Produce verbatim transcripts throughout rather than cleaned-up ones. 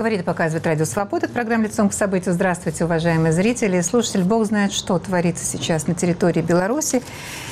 Говорит и показывает Радио Свобода. В программе «Лицом к событию». Здравствуйте, уважаемые зрители и слушатели. Бог знает, что творится сейчас на территории Беларуси.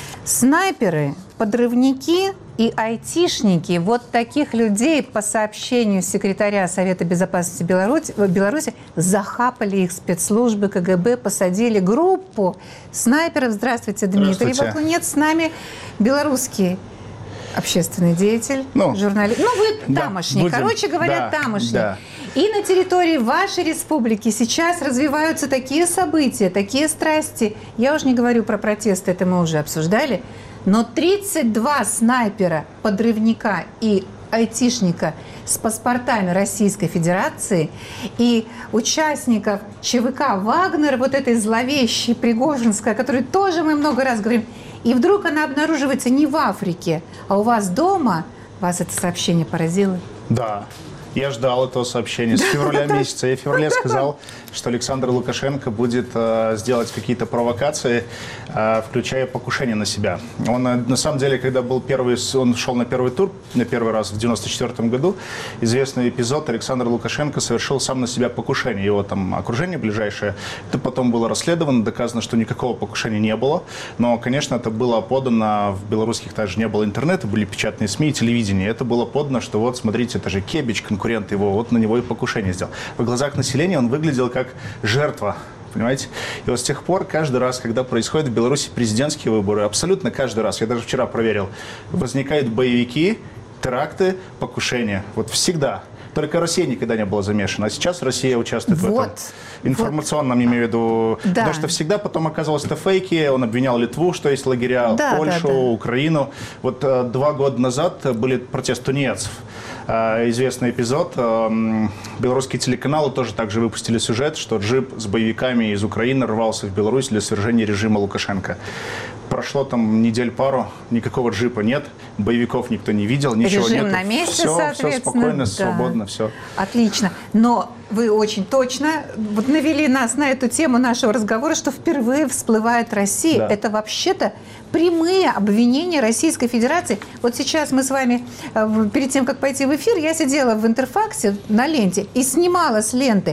Снайперы, подрывники и айтишники, вот таких людей, по сообщению секретаря Совета безопасности Беларуси, Беларуси захапали их спецслужбы КГБ, посадили группу снайперов. Здравствуйте, Дмитрий. Здравствуйте. Вот нет с нами белорусский общественный деятель, ну, журналист. Ну, вы да, тамошний, будем, короче говоря, да, тамошний. Да. И на территории вашей республики сейчас развиваются такие события, такие страсти. Я уже не говорю про протесты, это мы уже обсуждали. Но тридцать два снайпера, подрывника и айтишника с паспортами Российской Федерации и участников ЧВК «Вагнер», вот этой зловещей Пригожинской, о которой тоже мы много раз говорим, и вдруг она обнаруживается не в Африке, а у вас дома. Вас это сообщение поразило? Да. Я ждал этого сообщения с февраля месяца. Я в феврале сказал, что Александр Лукашенко будет э, сделать какие-то провокации, э, включая покушение на себя. Он, э, на самом деле, когда был первый, он шел на первый тур, на первый раз в девяносто четвёртом году, известный эпизод, Александр Лукашенко совершил сам на себя покушение. Его там окружение ближайшее, это потом было расследовано, доказано, что никакого покушения не было. Но, конечно, это было подано, в белорусских также не было интернета, были печатные СМИ и телевидение. Это было подано, что вот, смотрите, это же Кебич, конкурент его, вот на него и покушение сделал. В глазах населения он выглядел как жертва, понимаете? И вот с тех пор каждый раз, когда происходят в Беларуси президентские выборы, абсолютно каждый раз, я даже вчера проверил, возникают боевики, теракты, покушения. Вот всегда. Только Россия никогда не была замешана. А сейчас Россия участвует вот, в этом информационном, вот. имею в виду. Да. Потому что всегда потом оказалось это фейки. Он обвинял Литву, что есть лагеря, да, Польшу, да, да. Украину. Вот э, два года назад были протесты тунеядцев. Э, известный эпизод. Э, белорусские телеканалы тоже также выпустили сюжет, что джип с боевиками из Украины рвался в Беларусь для свержения режима Лукашенко. Прошло там недель пару, никакого джипа нет, боевиков никто не видел, ничего нет. Режим на месте, все, соответственно. Все спокойно, да. свободно, все. Отлично. Но вы очень точно вот навели нас на эту тему нашего разговора, что впервые всплывает Россия. Да. Это вообще-то прямые обвинения Российской Федерации. Вот сейчас мы с вами, перед тем, как пойти в эфир, я сидела в Интерфаксе на ленте и снимала с ленты.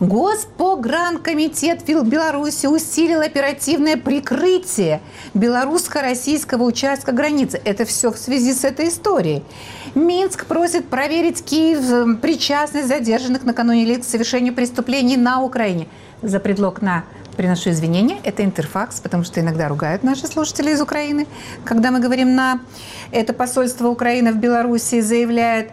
Госпогранкомитет Беларуси усилил оперативное прикрытие белорусско-российского участка границы. Это все в связи с этой историей. Минск просит проверить Киев причастность задержанных накануне лиц к совершению преступлений на Украине. За предлог на приношу извинения. Это Интерфакс, потому что иногда ругают наши слушатели из Украины. Когда мы говорим на это посольство Украины в Беларуси, заявляет,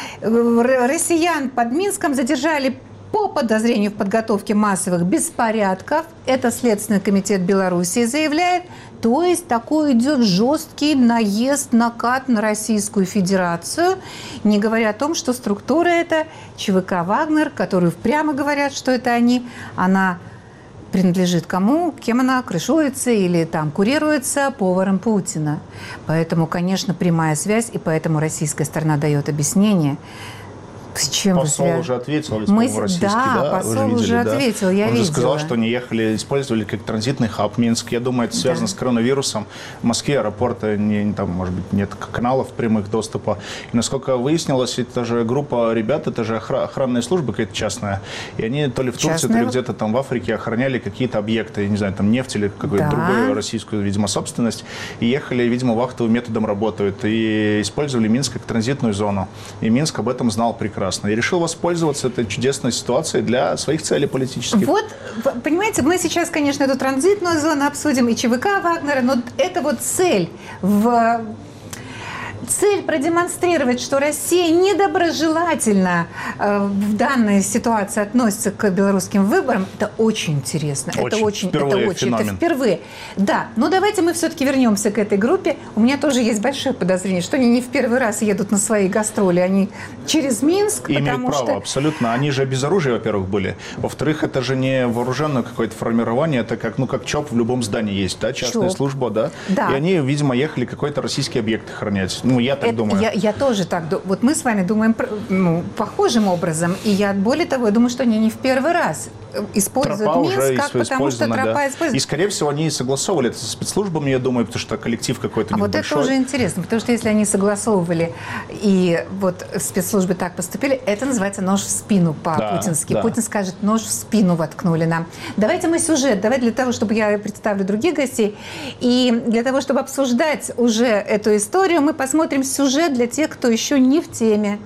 россиян под Минском задержали по подозрению в подготовке массовых беспорядков. Это Следственный комитет Беларуси заявляет. То есть такой идет жесткий наезд, накат на Российскую Федерацию, не говоря о том, что структура эта ЧВК «Вагнер», которую прямо говорят, что это они, она принадлежит кому, кем она крышуется или там курируется поваром Путина. Поэтому, конечно, прямая связь, и поэтому российская сторона дает объяснение. С чем посол вы... уже ответил, Мы... российский, да, да? посол Вы же видели, уже да? ответил, я Он видела. же сказал, что они ехали, использовали как транзитный хаб Минск. Я думаю, это связано да. с коронавирусом. В Москве аэропорта, не, там, может быть, нет каналов прямых доступа. И насколько выяснилось, это же группа ребят, это же охранная служба какая-то частная. И они то ли в Турции, частная... то ли где-то там в Африке охраняли какие-то объекты, я не знаю, там нефть или какую-то да. другую российскую, видимо, собственность. И ехали, видимо, вахтовым методом работают. И использовали Минск как транзитную зону. И Минск об этом знал прекрасно. И решил воспользоваться пользоваться этой чудесной ситуацией для своих целей политических. Вот, понимаете, мы сейчас, конечно, эту транзитную зону обсудим и ЧВК Вагнера, но это вот цель в... Цель продемонстрировать, что Россия недоброжелательно э, в данной ситуации относится к белорусским выборам, это очень интересно. Очень. Это очень, впервые это очень, феномен. это впервые. Да, но давайте мы все-таки вернемся к этой группе. У меня тоже есть большое подозрение, что они не в первый раз едут на свои гастроли, они через Минск, имеют потому право, что... абсолютно. Они же без оружия, во-первых, были. Во-вторых, это же не вооруженное какое-то формирование, это как, ну, как ЧОП в любом здании есть, да, частная ЧОП. служба, да? Да. И они, видимо, ехали какой-то российский объект охранять. Ну, я так это, думаю. Я, я тоже так думаю. Вот мы с вами думаем ну, похожим образом. И я, более того, я думаю, что они не в первый раз используют тропа Минск, уже как, потому что тропа да. используется. И, скорее всего, они согласовывали это со спецслужбами, я думаю, потому что коллектив какой-то а небольшой. вот это уже интересно, потому что если они согласовывали и вот спецслужбы так поступили, это называется нож в спину по-путински. Да, да. Путин скажет, нож в спину воткнули нам. Давайте мы сюжет, давайте для того, чтобы я представлю других гостей, и для того, чтобы обсуждать уже эту историю, мы посмотрим сюжет для тех, кто еще не в теме.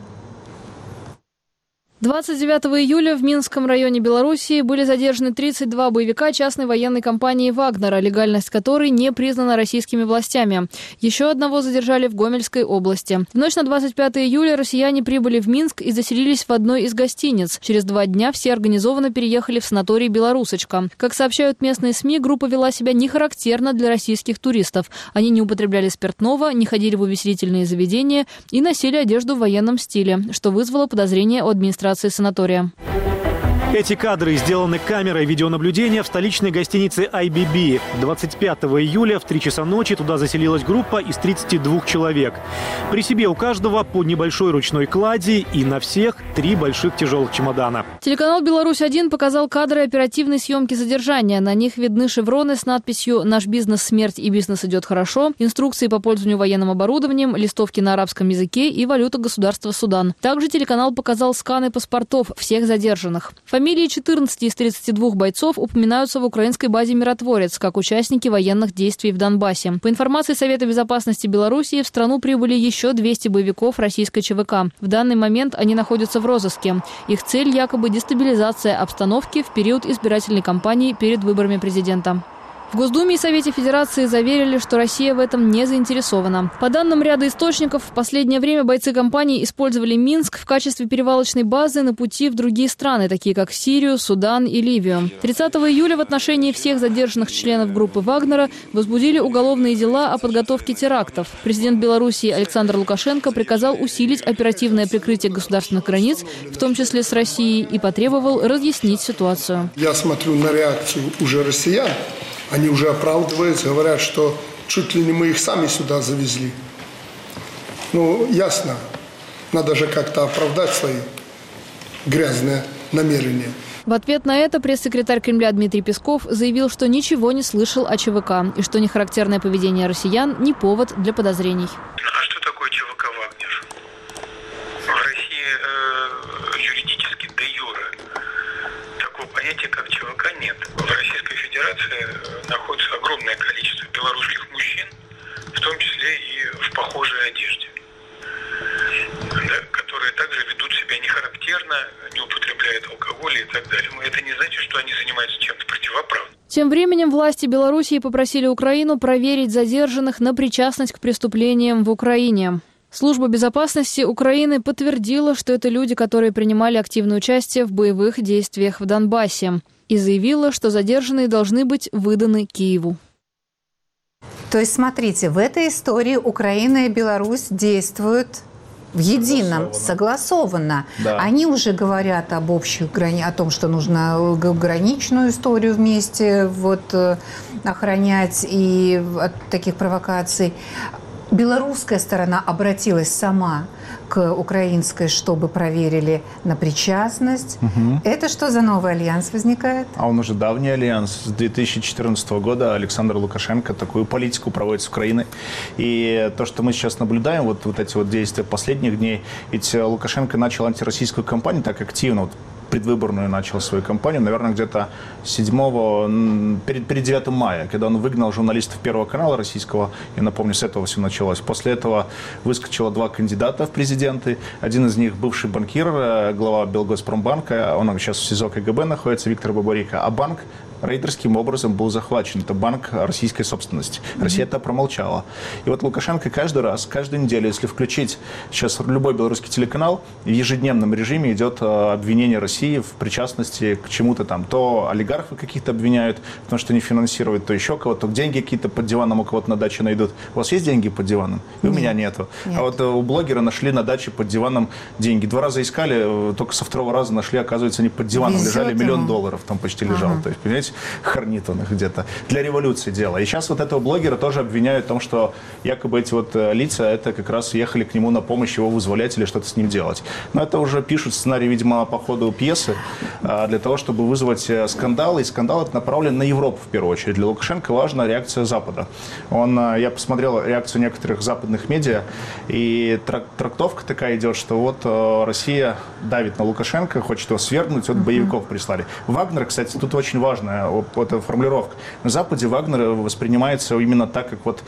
двадцать девятого июля в Минском районе Белоруссии были задержаны тридцать два боевика частной военной компании «Вагнера», легальность которой не признана российскими властями. Еще одного задержали в Гомельской области. В ночь на двадцать пятое июля россияне прибыли в Минск и заселились в одной из гостиниц. Через два дня все организованно переехали в санаторий «Белорусочка». Как сообщают местные СМИ, группа вела себя нехарактерно для российских туристов. Они не употребляли спиртного, не ходили в увеселительные заведения и носили одежду в военном стиле, что вызвало подозрения у администрации санатория. Эти кадры сделаны камерой видеонаблюдения в столичной гостинице ай би би. двадцать пятого июля в три часа ночи туда заселилась группа из тридцати двух человек. При себе у каждого по небольшой ручной клади и на всех три больших тяжелых чемодана. Телеканал «Беларусь-один» показал кадры оперативной съемки задержания. На них видны шевроны с надписью «Наш бизнес – смерть и бизнес идет хорошо», инструкции по пользованию военным оборудованием, листовки на арабском языке и валюта государства Судан. Также телеканал показал сканы паспортов всех задержанных. Фамилии четырнадцати из тридцати двух бойцов упоминаются в украинской базе «Миротворец» как участники военных действий в Донбассе. По информации Совета безопасности Белоруссии, в страну прибыли еще двести боевиков российской ЧВК. В данный момент они находятся в розыске. Их цель якобы дестабилизация обстановки в период избирательной кампании перед выборами президента. В Госдуме и Совете Федерации заверили, что Россия в этом не заинтересована. По данным ряда источников, в последнее время бойцы компании использовали Минск в качестве перевалочной базы на пути в другие страны, такие как Сирию, Судан и Ливию. тридцатого июля в отношении всех задержанных членов группы «Вагнера» возбудили уголовные дела о подготовке терактов. Президент Белоруссии Александр Лукашенко приказал усилить оперативное прикрытие государственных границ, в том числе с Россией, и потребовал разъяснить ситуацию. Я смотрю на реакцию уже россиян. Они уже оправдываются, говорят, что чуть ли не мы их сами сюда завезли. Ну, ясно, надо же как-то оправдать свои грязные намерения. В ответ на это пресс-секретарь Кремля Дмитрий Песков заявил, что ничего не слышал о ЧВК и что нехарактерное поведение россиян не повод для подозрений. А что такое ЧВК «Вагнер»? В России э, юридически де юре такого понятия, как ЧВК, нет. В Российской Федерации находится огромное количество белорусских мужчин, в том числе и в похожей одежде, да, которые также ведут себя нехарактерно, не употребляют алкоголь и так далее. Но это не значит, что они занимаются чем-то противоправным. Тем временем власти Белоруссии попросили Украину проверить задержанных на причастность к преступлениям в Украине. Служба безопасности Украины подтвердила, что это люди, которые принимали активное участие в боевых действиях в Донбассе, и заявила, что задержанные должны быть выданы Киеву. То есть, смотрите, в этой истории Украина и Беларусь действуют в едином, согласованно. согласованно. Да. Они уже говорят об общих грани... о том, что нужно граничную историю вместе вот, охранять и от таких провокаций. Белорусская сторона обратилась сама к украинской, чтобы проверили на причастность. Угу. Это что за новый альянс возникает? А он уже давний альянс. С две тысячи четырнадцатого года Александр Лукашенко такую политику проводит с Украиной. И то, что мы сейчас наблюдаем, вот, вот эти вот действия последних дней, ведь Лукашенко начал антироссийскую кампанию так активно, вот, предвыборную начал свою кампанию, наверное, где-то седьмого, перед, перед девятым мая, когда он выгнал журналистов Первого канала российского, я напомню, с этого все началось. После этого выскочило два кандидата в президенты. Один из них бывший банкир, глава Белгоспромбанка, он сейчас в СИЗО КГБ находится, Виктор Бабарико, а банк рейдерским образом был захвачен. Это банк российской собственности. Mm-hmm. Россия это промолчала. И вот Лукашенко каждый раз, каждую неделю, если включить сейчас любой белорусский телеканал, в ежедневном режиме идет обвинение России в причастности к чему-то там. То олигархов каких-то обвиняют, потому что они финансируют, то еще кого-то, то деньги какие-то под диваном у кого-то на даче найдут. У вас есть деньги под диваном? И у меня нету. Нет. А вот у блогера нашли на даче под диваном деньги. Два раза искали, только со второго раза нашли, оказывается, они под диваном Везет лежали, ему. миллион долларов там почти лежал. Ага. То есть, понимаете? Беларусь, хранит он их где-то, для революции дело. И сейчас вот этого блогера тоже обвиняют в том, что якобы эти вот лица, это как раз ехали к нему на помощь, его вызволять или что-то с ним делать. Но это уже пишут сценарий, видимо, по ходу пьесы, для того, чтобы вызвать скандал. И скандал это направлен на Европу в первую очередь. Для Лукашенко важна реакция Запада. Он, я посмотрел реакцию некоторых западных медиа, и трактовка такая идет, что вот Россия давит на Лукашенко, хочет его свергнуть, вот боевиков прислали. Вагнер, кстати, тут очень важная вот эта формулировка. На Западе Вагнер воспринимается именно так, как вот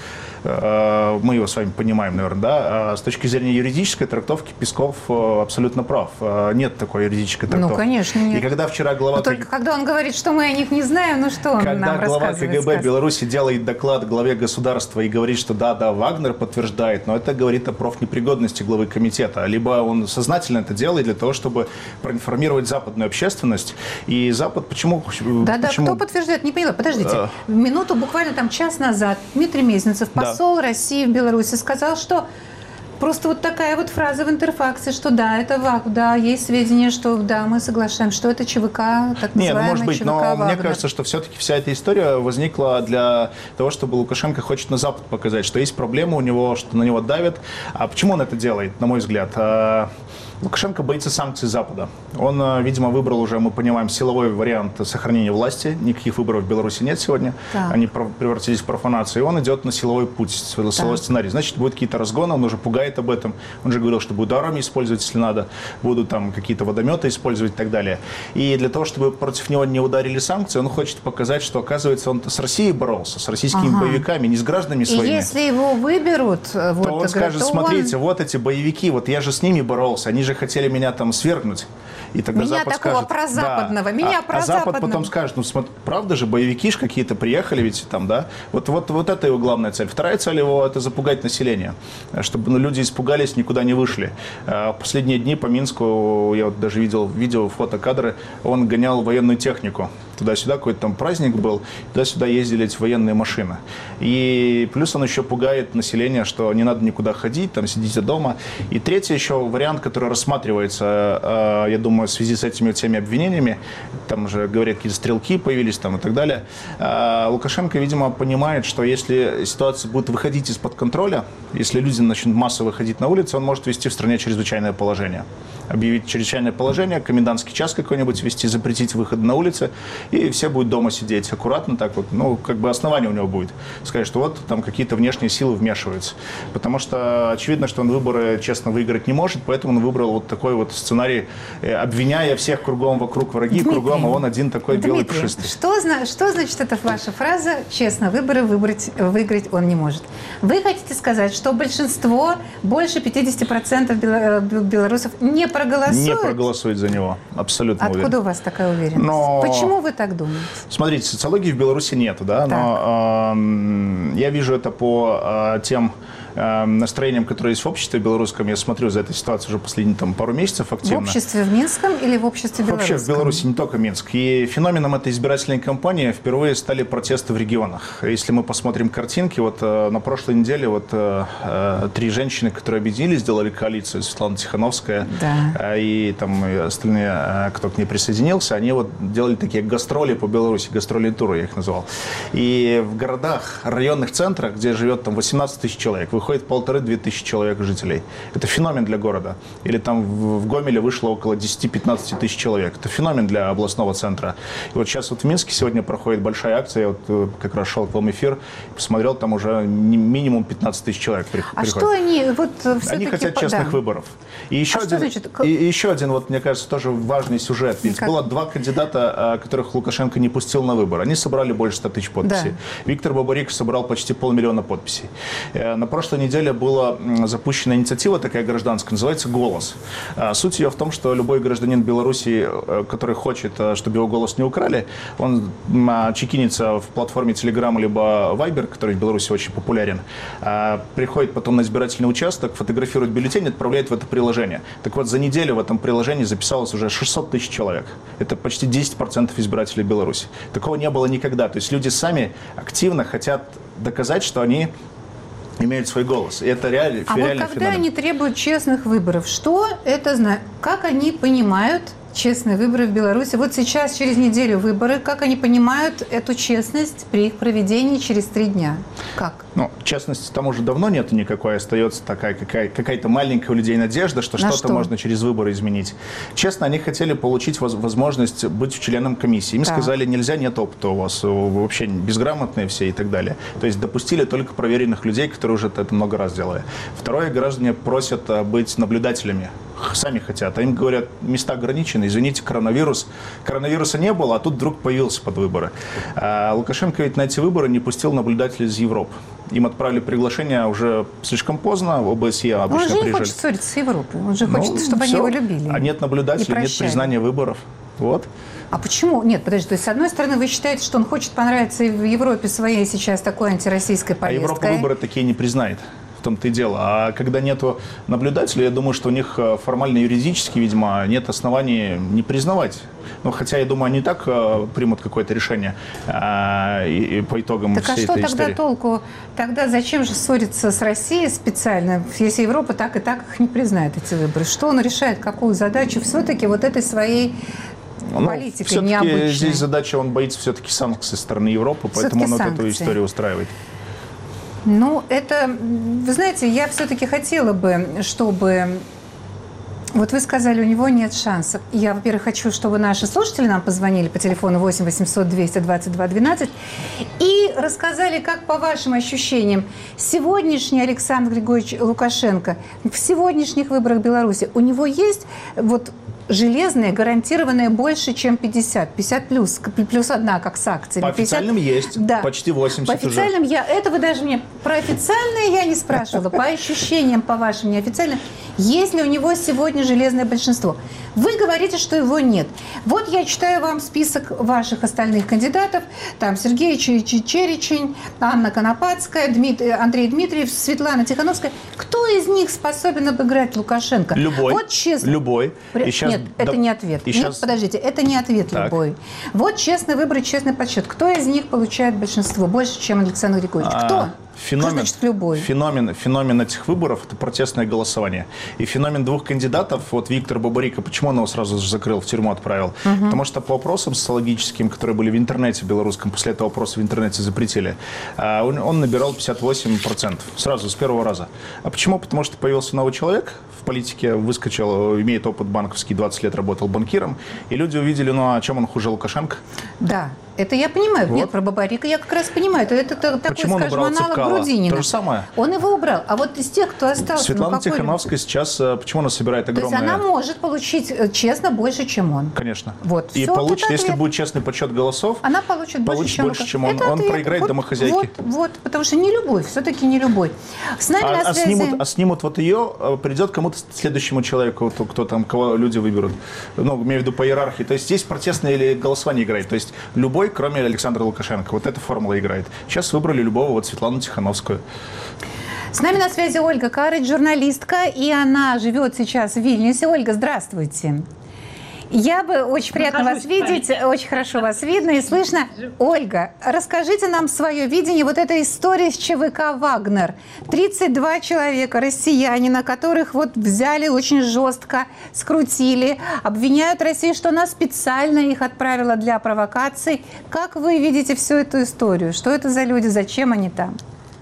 э, мы его с вами понимаем, наверное, да. А с точки зрения юридической трактовки Песков абсолютно прав. Нет такой юридической трактовки. Ну, конечно, нет. И когда вчера глава... Но только когда он говорит, что мы о них не знаем, ну что он когда нам рассказывает? Когда глава КГБ Беларуси делает доклад главе государства и говорит, что да, да, Вагнер подтверждает, но это говорит о профнепригодности главы комитета. Либо он сознательно это делает для того, чтобы проинформировать западную общественность. И Запад почему... Да-да, почему... кто подтверждает? Не поняла. Подождите. Минуту, буквально там час назад Дмитрий Мезенцев, посол да. России в Беларуси, сказал, что просто вот такая вот фраза в Интерфаксе, что да, это ВАГ, да, есть сведения, что да, мы соглашаемся, что это ЧВК, так называемый Нет, ну, может быть, ЧВК но Вагнер. Мне кажется, что все-таки вся эта история возникла для того, чтобы Лукашенко хочет на Запад показать, что есть проблема у него, что на него давят. А почему он это делает, на мой взгляд? Лукашенко боится санкций Запада. Он, видимо, выбрал уже, мы понимаем, силовой вариант сохранения власти. Никаких выборов в Беларуси нет сегодня. Так. Они превратились в профанацию. И он идет на силовой путь, силовой так. сценарий. Значит, будут какие-то разгоны, он уже пугает об этом. Он же говорил, что будут армии использовать, если надо, будут там какие-то водометы использовать и так далее. И для того, чтобы против него не ударили санкции, он хочет показать, что, оказывается, он с Россией боролся, с российскими ага. боевиками, не с гражданами своими. И если его выберут, то вот, он скажет, то смотрите, он... вот эти боевики, вот я же с ними боролся, они же хотели меня там свергнуть. И тогда меня Запад такого скажет, прозападного, да. меня а, прозападного. А Запад потом скажет, ну смотри, правда же, боевики ж какие-то приехали ведь там, да? Вот, вот, вот это его главная цель. Вторая цель его – это запугать население, чтобы ну, люди испугались, никуда не вышли. В последние дни по Минску, я вот даже видел видео, фотокадры, он гонял военную технику. Туда-сюда какой-то там праздник был, туда-сюда ездили эти военные машины. И плюс он еще пугает население, что не надо никуда ходить, там сидите дома. И третий еще вариант, который рассматривается, я думаю, в связи с этими всеми обвинениями, там же, говорят, какие-то стрелки появились там и так далее. Лукашенко, видимо, понимает, что если ситуация будет выходить из-под контроля, если люди начнут массово выходить на улицы, он может ввести в стране чрезвычайное положение. Объявить чрезвычайное положение, комендантский час какой-нибудь ввести, запретить выход на улицы, и все будут дома сидеть аккуратно так вот. Ну, как бы основание у него будет. Сказать, что вот там какие-то внешние силы вмешиваются. Потому что очевидно, что он выборы честно выиграть не может, поэтому он выбрал вот такой вот сценарий, обвиняя всех кругом вокруг враги, Дмитрий, кругом, а он один такой Дмитрий, белый пушистый. Что, что значит эта ваша фраза «честно выборы выбрать, выиграть он не может»? Вы хотите сказать, что большинство, больше пятьдесят процентов белорусов не проголосуют? Не проголосуют за него, абсолютно Откуда уверен. у вас такая уверенность? Но... Почему вы так думаете? Смотрите, социологии в Беларуси нету, да, но э, я вижу это по э, тем э, настроениям, которые есть в обществе белорусском. Я смотрю за этой ситуацией уже последние там, пару месяцев активно. В обществе в Минском или в обществе белорусском? Вообще в Беларуси, не только Минск. И феноменом этой избирательной кампании впервые стали протесты в регионах. Если мы посмотрим картинки, вот э, на прошлой неделе вот э, э, три женщины, которые объединились, сделали коалицию, Светлана Тихановская да. э, и там и остальные, э, кто к ней присоединился, они вот делали такие гастроли по Беларуси, гастроли туры я их назвал. И в городах, районных центрах, где живет там восемнадцать тысяч человек, выходит полторы-две тысячи человек жителей. Это феномен для города. Или там в, в Гомеле вышло около десяти-пятнадцати тысяч человек. Это феномен для областного центра. И вот сейчас вот в Минске сегодня проходит большая акция. Я вот как раз шел к вам эфир, посмотрел, там уже минимум пятнадцать тысяч человек приходит. А что они вот Они хотят честных да. выборов. И еще, а один, значит... и, и еще один, вот, мне кажется, тоже важный сюжет. Ведь как? Было два кандидата, которых Лукашенко не пустил на выбор. Они собрали больше ста тысяч подписей. Да. Виктор Бабарик собрал почти полмиллиона подписей. На прошлой неделе была запущена инициатива такая гражданская, называется «Голос». Суть ее в том, что любой гражданин Беларуси, который хочет, чтобы его голос не украли, он чекинится в платформе Telegram либо Viber, который в Беларуси очень популярен, приходит потом на избирательный участок, фотографирует бюллетень, отправляет в это приложение. Так вот, за неделю в этом приложении записалось уже шестьсот тысяч человек. Это почти десять процентов избирателей Беларуси. Такого не было никогда. То есть люди сами активно хотят доказать, что они имеют свой голос. И это реаль, а реальный вот когда феномен. Они требуют честных выборов, что это значит? Как они понимают Честные выборы в Беларуси. Вот сейчас, через неделю выборы. Как они понимают эту честность при их проведении через три дня? Как? Ну, честности там уже давно нету никакой. Остается такая какая- какая-то маленькая у людей надежда, что На что-то что? можно через выборы изменить. Честно, они хотели получить воз- возможность быть членом комиссии. Им Так. сказали, нельзя, нет опыта у вас, вы вообще безграмотные все и так далее. То есть допустили только проверенных людей, которые уже это много раз делали. Второе, граждане просят а, быть наблюдателями. Х- Сами хотят. А им говорят, места ограничены, извините, коронавирус. Коронавируса не было, а тут вдруг появился под выборы. А Лукашенко ведь на эти выборы не пустил наблюдателей из Европы. Им отправили приглашение уже слишком поздно, в ОБСЕ Он обычно же не приезжали. хочет ссориться с Европой. Он же Ну, хочет, чтобы всё. они его любили. А нет и наблюдателей, нет прощали. признания выборов. Вот. А почему? Нет, подожди, то есть, с одной стороны, вы считаете, что он хочет понравиться и в Европе своей сейчас такой антироссийской А повесткой? Европа выборы такие не признает. В том-то и дело. А когда нету наблюдателей, я думаю, что у них э, формально юридически, видимо, нет оснований не признавать. Ну, хотя, я думаю, они и так э, примут какое-то решение э, и, и по итогам Так а всей что этой тогда истории. толку? Тогда зачем же ссориться с Россией специально, если Европа так и так их не признает, эти выборы? Что он решает, какую задачу все-таки вот этой своей Ну, политикой все-таки необычной? здесь задача, он боится все-таки санкций со стороны Европы, поэтому он вот эту санкций. историю устраивает. Ну, это, вы знаете, я все-таки хотела бы, чтобы... Вот вы сказали, у него нет шансов. Я, во-первых, хочу, чтобы наши слушатели нам позвонили по телефону восемь восемьсот двести двадцать два двенадцать и рассказали, как по вашим ощущениям сегодняшний Александр Григорьевич Лукашенко в сегодняшних выборах Беларуси, у него есть вот железная, гарантированная больше, чем пятьдесят. пятьдесят плюс, плюс одна, как с акциями. По официальным есть, да. почти восемьдесят По официальным уже. я, это вы даже мне, про официальные я не спрашивала, по ощущениям, по вашим неофициальным, есть ли у него сегодня железное большинство? Вы говорите, что его нет. Вот я читаю вам список ваших остальных кандидатов. Там Сергей Черечень, Анна Конопадская, Дмитрий, Андрей Дмитриев, Светлана Тихановская. Кто из них способен обыграть Лукашенко? Любой. Вот честно. Любой. При- И щас Нет, да- это не ответ. и Нет, щас- подождите, это не ответ Так. любой. Вот честный выбор и честный подсчет. Кто из них получает большинство? Больше, чем Александр Григорьевич? А, Кто? Феномен, Что значит любой? Феномен, феномен этих выборов – это протестное голосование. И феномен двух кандидатов, вот Виктор Бабарико, почему он его сразу же закрыл, в тюрьму отправил? Угу. Потому что по вопросам социологическим, которые были в интернете белорусском, после этого опроса в интернете запретили, он, он набирал пятьдесят восемь процентов сразу, с первого раза. А почему? Потому что появился новый человек в политике, выскочил, имеет опыт банковский, двадцать лет работал банкиром, и люди увидели, ну а чем он хуже Лукашенко? Да, это я понимаю. Вот. Нет, про Бабарика я как раз понимаю. Это, это такой, Почему он скажем, убрал аналог Цепкала? Грудинина. То же самое. Он его убрал. А вот из тех, кто остался... Светлана ну, какой- Тихановская сейчас, э, почему она собирает То есть огромное... она может получить э, честно больше, чем он. Конечно. Вот. И Всё, получит, это если ответ. будет честный подсчет голосов, Она получит больше, Получит чем, больше, Лука- чем он. Это Он ответ. проиграет вот, домохозяйке. Вот, вот, потому что не любой, все-таки не любой. С нами а, на а связи... снимут, а снимут вот ее, а придет кому-то следующему человеку, кто, кто там, кого люди выберут. Ну, имею в виду по иерархии. То есть здесь протестное или голосование играет. То есть любой, кроме Александра Лукашенко. Вот эта формула играет. Сейчас выбрали любого, вот Светлану Тихановскую. С нами на связи Ольга Карыч, журналистка, и она живет сейчас в Вильнюсе. Ольга, здравствуйте. Я бы очень приятно вас видеть, очень хорошо вас видно и слышно. Ольга, расскажите нам свое видение вот этой истории с ЧВК «Вагнер». тридцать два человека, россиянина, которых вот взяли очень жестко, скрутили, обвиняют Россию, что она специально их отправила для провокаций. Как вы видите всю эту историю? Что это за люди, зачем они там?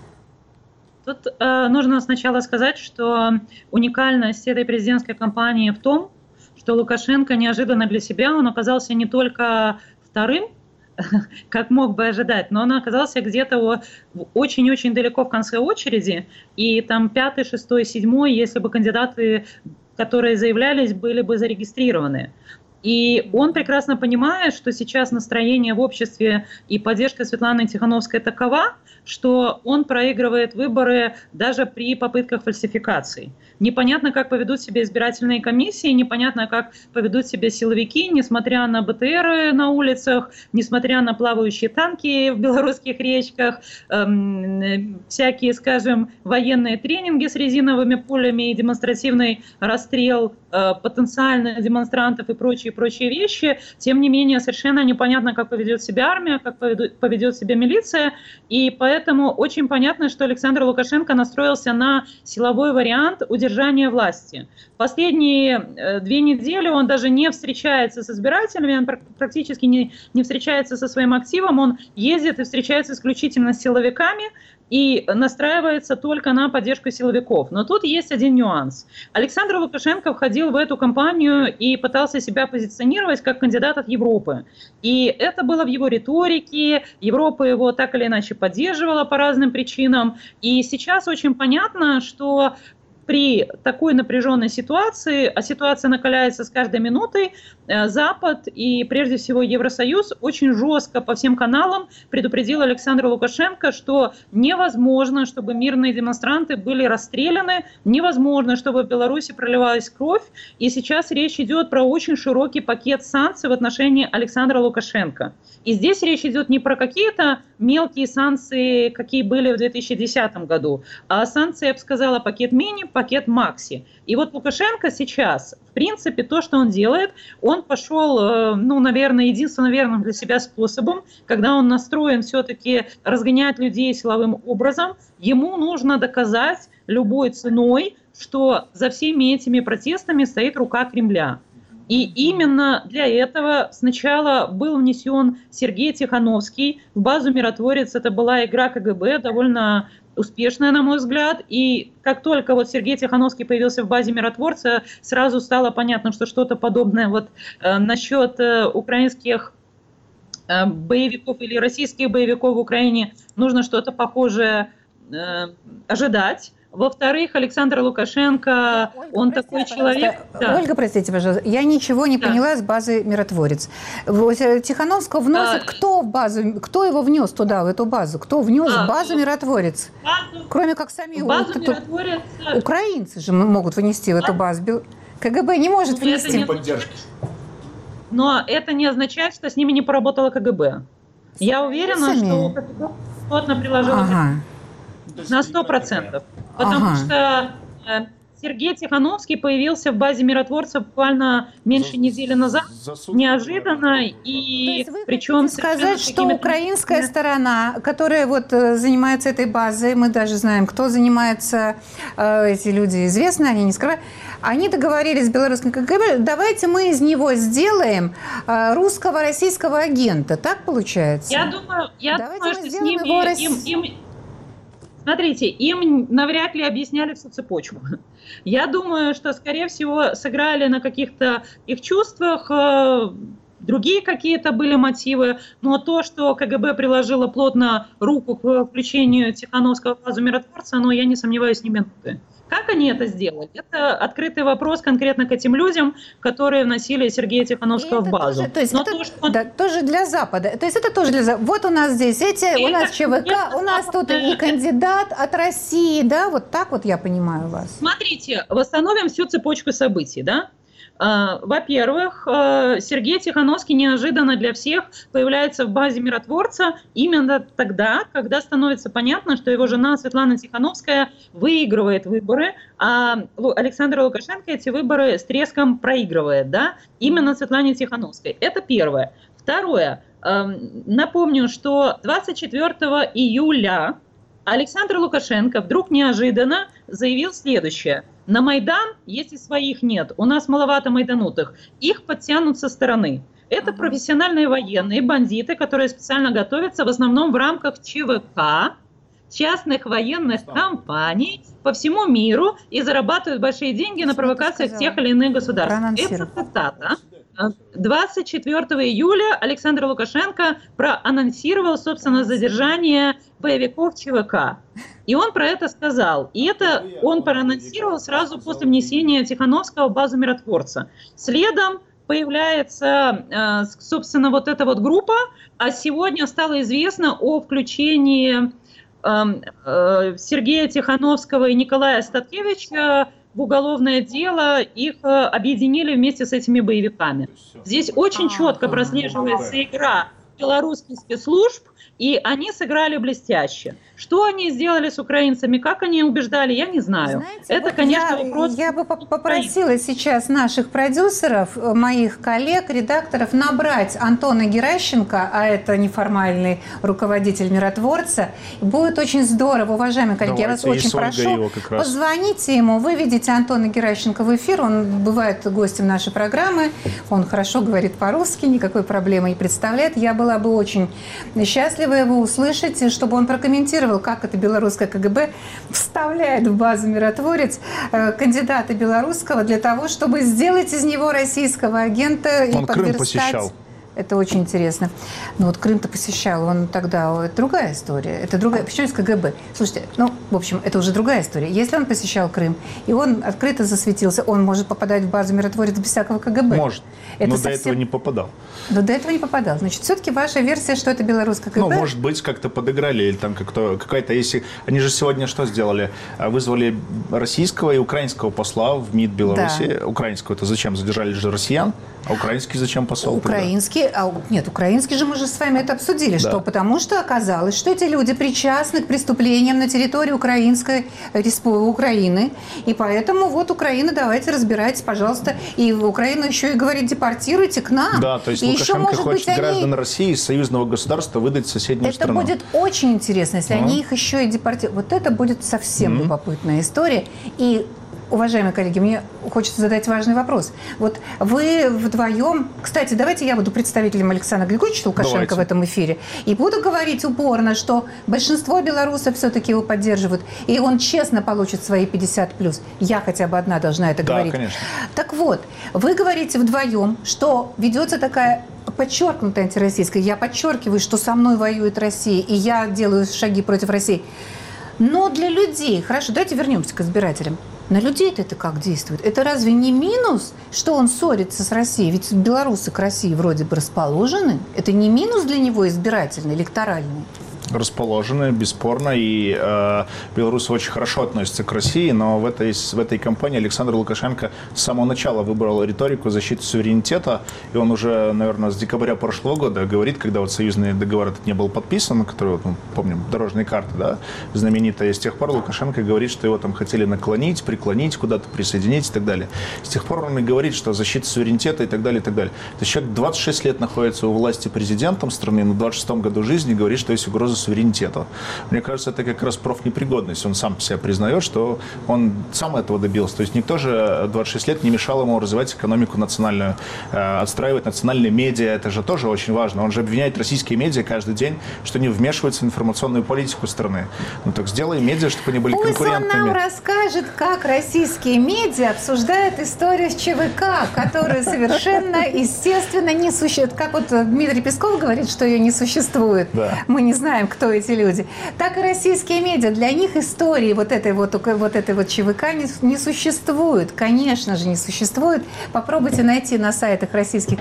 Тут э, нужно сначала сказать, что уникальность этой президентской кампании в том, что Лукашенко неожиданно для себя, он оказался не только вторым, как мог бы ожидать, но он оказался где-то очень-очень далеко в конце очереди, и там пятый, шестой, седьмой, если бы кандидаты, которые заявлялись, были бы зарегистрированы. И он прекрасно понимает, что сейчас настроение в обществе и поддержка Светланы Тихановской такова, что он проигрывает выборы даже при попытках фальсификаций. Непонятно, как поведут себя избирательные комиссии, непонятно, как поведут себя силовики, несмотря на БТРы на улицах, несмотря на плавающие танки в белорусских речках, эм, всякие, скажем, военные тренинги с резиновыми пулями и демонстративный расстрел э, потенциальных демонстрантов и прочие прочие, прочие вещи. Тем не менее, совершенно непонятно, как поведет себя армия, как поведет, поведет себя милиция. И поэтому очень понятно, что Александр Лукашенко настроился на силовой вариант удержания власти. Последние э, две недели он даже не встречается с избирателями, он практически не, не встречается со своим активом, он ездит и встречается исключительно с силовиками и настраивается только на поддержку силовиков. Но тут есть один нюанс. Александр Лукашенко входил в эту кампанию и пытался себя позиционировать как кандидат от Европы. И это было в его риторике, Европа его так или иначе поддерживала по разным причинам. И сейчас очень понятно, что при такой напряженной ситуации, а ситуация накаляется с каждой минутой, Запад и прежде всего Евросоюз очень жестко по всем каналам предупредил Александра Лукашенко, что невозможно, чтобы мирные демонстранты были расстреляны, невозможно, чтобы в Беларуси проливалась кровь. И сейчас речь идет про очень широкий пакет санкций в отношении Александра Лукашенко. И здесь речь идет не про какие-то мелкие санкции, какие были в две тысячи десятом году, а санкции, я бы сказала, пакет мини, пакет макси. И вот Лукашенко сейчас, в принципе, то, что он делает, он пошел, ну, наверное, единственно верным для себя способом, когда он настроен все-таки разгонять людей силовым образом, ему нужно доказать любой ценой, что за всеми этими протестами стоит рука Кремля. И именно для этого сначала был внесен Сергей Тихановский в базу «Миротворец». Это была игра ка гэ бэ, довольно успешная, на мой взгляд. И как только вот Сергей Тихановский появился в базе «Миротворца», сразу стало понятно, что что-то подобное вот э, насчет э, украинских э, боевиков или российских боевиков в Украине нужно что-то похожее э, ожидать. Во-вторых, Александр Лукашенко, Ольга, он простите, такой человек... Да. Ольга, простите, пожалуйста, я ничего не да. поняла с базы «Миротворец». Тихановского вносят, а... кто в базу, кто его внес туда, в эту базу? Кто внес а, в базу «Миротворец»? Базу... Кроме как сами... Базу «Миротворец»... Украинцы же могут внести в эту базу. ка гэ бэ не может Но внести. Не... Поддержки. Но это не означает, что с ними не поработала ка гэ бэ. С я уверена, что ка гэ бэ плотно приложила... Ага. На сто процентов. Потому ага. что э, Сергей Тихановский появился в базе «Миротворца» буквально меньше недели назад, неожиданно, и причем... сказать, что украинская сторона, которая вот занимается этой базой, мы даже знаем, кто занимается, э, эти люди известны, они не скрывают, они договорились с белорусским ка гэ бэ, давайте мы из него сделаем э, русского российского агента. Так получается? Я думаю, я думаю что с ними... Им, им... Смотрите, им навряд ли объясняли всю цепочку. Я думаю, что, скорее всего, сыграли на каких-то их чувствах, другие какие-то были мотивы, но то, что ка гэ бэ приложила плотно руку к включению Тихановского в базу «Миротворца», ну, я не сомневаюсь ни минуты. Как они это сделали? Это открытый вопрос конкретно к этим людям, которые вносили Сергея Тихановского в базу. Тоже, то есть это то, что... да, тоже для Запада. То есть это тоже для Запада. Вот у нас здесь эти, это у нас че вэ ка, у нас тут и кандидат от России, да? Вот так вот я понимаю вас. Смотрите, восстановим всю цепочку событий, да? Во-первых, Сергей Тихановский неожиданно для всех появляется в базе «Миротворца» именно тогда, когда становится понятно, что его жена Светлана Тихановская выигрывает выборы, а Александр Лукашенко эти выборы с треском проигрывает, да, именно Светлане Тихановской. Это первое. Второе. Напомню, что двадцать четвёртого июля Александр Лукашенко вдруг неожиданно заявил следующее. На Майдан, если своих нет, у нас маловато майданутых, их подтянут со стороны. Это профессиональные военные, бандиты, которые специально готовятся в основном в рамках че вэ ка, частных военных компаний по всему миру и зарабатывают большие деньги на провокациях тех или иных государств. Это цитата. двадцать четвёртого июля Александр Лукашенко проанонсировал, собственно, задержание боевиков че вэ ка. И он про это сказал. И это он проанонсировал сразу после внесения Тихановского в базу «Миротворца». Следом появляется, собственно, вот эта вот группа, а сегодня стало известно о включении Сергея Тихановского и Николая Статкевича в уголовное дело, их объединили вместе с этими боевиками. Здесь очень четко прослеживается игра белорусских спецслужб И они сыграли блестяще. Что они сделали с украинцами, как они убеждали, я не знаю. Знаете, это, вот конечно, я, вопрос... Я бы попросила сейчас наших продюсеров, моих коллег, редакторов набрать Антона Геращенко, а это неформальный руководитель «Миротворца». Будет очень здорово, уважаемые коллеги, Давайте, я вас очень прошу, позвоните ему, выведите Антона Геращенко в эфир, он бывает гостем нашей программы, он хорошо говорит по-русски, никакой проблемы не представляет. Я была бы очень счастлива его услышать, чтобы он прокомментировал, как это белорусское КГБ вставляет в базу «Миротворец» кандидата белорусского для того, чтобы сделать из него российского агента и он подверстать... Крым посещал. Это очень интересно. Ну вот Крым-то посещал, он тогда... Это другая история. Это другая... Почему из КГБ? Слушайте, ну, в общем, это уже другая история. Если он посещал Крым, и он открыто засветился, он может попадать в базу «Миротворец» без всякого КГБ. Может, это но совсем... до этого не попадал. Но до этого не попадал. Значит, все-таки ваша версия, что это белорусское КГБ? Ну, может быть, как-то подыграли, или там как-то какая-то... Если... Они же сегодня что сделали? Вызвали российского и украинского посла в МИД Беларуси. Да. Украинского это зачем? Задержали же россиян. А украинский зачем посол? Украинский, а, нет, украинский же мы же с вами это обсудили, да. Что потому что оказалось, что эти люди причастны к преступлениям на территории Украинской Республики Украины, и поэтому вот Украина, давайте разбирайтесь, пожалуйста, и Украина еще и говорит, депортируйте к нам. Да, то есть и Лукашенко еще, хочет быть, граждан они... России из союзного государства выдать соседнюю это страну. Это будет очень интересно, если ну. они их еще и депортируют. Вот это будет совсем mm-hmm. любопытная история. И уважаемые коллеги, мне хочется задать важный вопрос. Вот вы вдвоем... Кстати, давайте я буду представителем Александра Григорьевича Лукашенко давайте. В этом эфире и буду говорить упорно, что большинство белорусов все-таки его поддерживают, и он честно получит свои пятьдесят плюс. Я хотя бы одна должна это да, говорить. Конечно. Так вот, вы говорите вдвоем, что ведется такая подчеркнутая антироссийская. Я подчеркиваю, что со мной воюет Россия, и я делаю шаги против России. Но для людей... Хорошо, давайте вернемся к избирателям. На людей-то это как действует? Это разве не минус, что он ссорится с Россией? Ведь белорусы к России вроде бы расположены. Это не минус для него избирательный, электоральный? Расположены, бесспорно, и э, белорусы очень хорошо относятся к России, но в этой, в этой кампании Александр Лукашенко с самого начала выбрал риторику защиты суверенитета, и он уже, наверное, с декабря прошлого года говорит, когда вот союзный договор этот не был подписан, который, вот, ну, помним, дорожные карты, да, знаменитая, с тех пор Лукашенко говорит, что его там хотели наклонить, преклонить, куда-то присоединить и так далее. С тех пор он и говорит, что защита суверенитета и так далее, и так далее. То есть человек двадцать шесть лет находится у власти президентом страны, на двадцать шестом году жизни говорит, что есть угроза суверенитета. Мне кажется, это как раз профнепригодность. Он сам себя признает, что он сам этого добился. То есть никто же двадцать шесть лет не мешал ему развивать экономику национальную, отстраивать национальные медиа. Это же тоже очень важно. Он же обвиняет российские медиа каждый день, что они вмешиваются в информационную политику страны. Ну так сделай медиа, чтобы они были Пусть конкурентными. Пусть он нам расскажет, как российские медиа обсуждают историю с ЧВК, которая совершенно, естественно, не существует. Как вот Дмитрий Песков говорит, что ее не существует. Да. Мы не знаем, кто эти люди. Так и российские медиа. Для них истории вот этой вот, вот, этой вот ЧВК не, не существует. Конечно же, не существует. Попробуйте найти на сайтах российских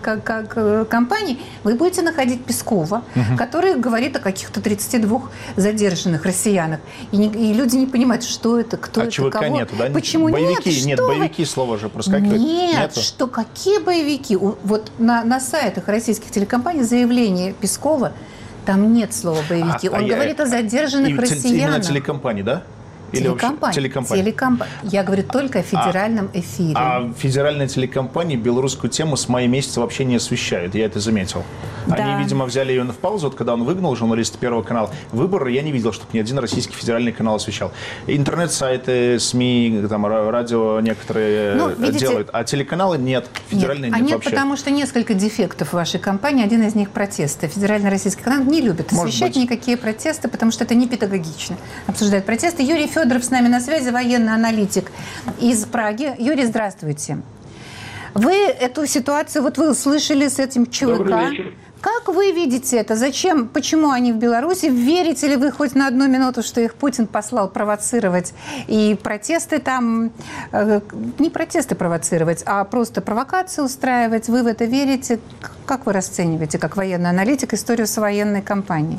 компаний. Вы будете находить Пескова, угу. который говорит о каких-то тридцати двух задержанных россиянах. И, не, и люди не понимают, что это, кто а это, ЧВК кого. Нету, да? Почему боевики, нет? Нет, что боевики вы... слово же проскакивает. Нет, Нету? что какие боевики? Вот на, на сайтах российских телекомпаний заявление Пескова, там нет слова боевики. А, Он а говорит я... о задержанных и, россиянах. Именно телекомпании, да? Или телекомпания. телекомпания. Телекомпания. Я говорю только о федеральном а, эфире. А федеральные телекомпании белорусскую тему с мая месяца вообще не освещают. Я это заметил. Да. Они, видимо, взяли ее на паузу. Вот когда он выгнал журналиста Первого канала, выборы я не видел, чтобы ни один российский федеральный канал освещал. Интернет-сайты, СМИ, там, радио некоторые ну, видите, делают. А телеканалы нет. Федеральные нет, нет, нет а вообще. Нет, потому что несколько дефектов в вашей компании. Один из них протесты. Федеральный российский канал не любит освещать никакие протесты, потому что это не педагогично. Обсуждают протесты. Юрий Федоров с нами на связи, военный аналитик из Праги. Юрий, здравствуйте. Вы эту ситуацию, вот вы услышали с этим ЧВК. Как вы видите это? Зачем? Почему они в Беларуси? Верите ли вы хоть на одну минуту, что их Путин послал провоцировать и протесты там, э, не протесты провоцировать, а просто провокации устраивать? Вы в это верите? Как вы расцениваете, как военный аналитик, историю с военной кампанией?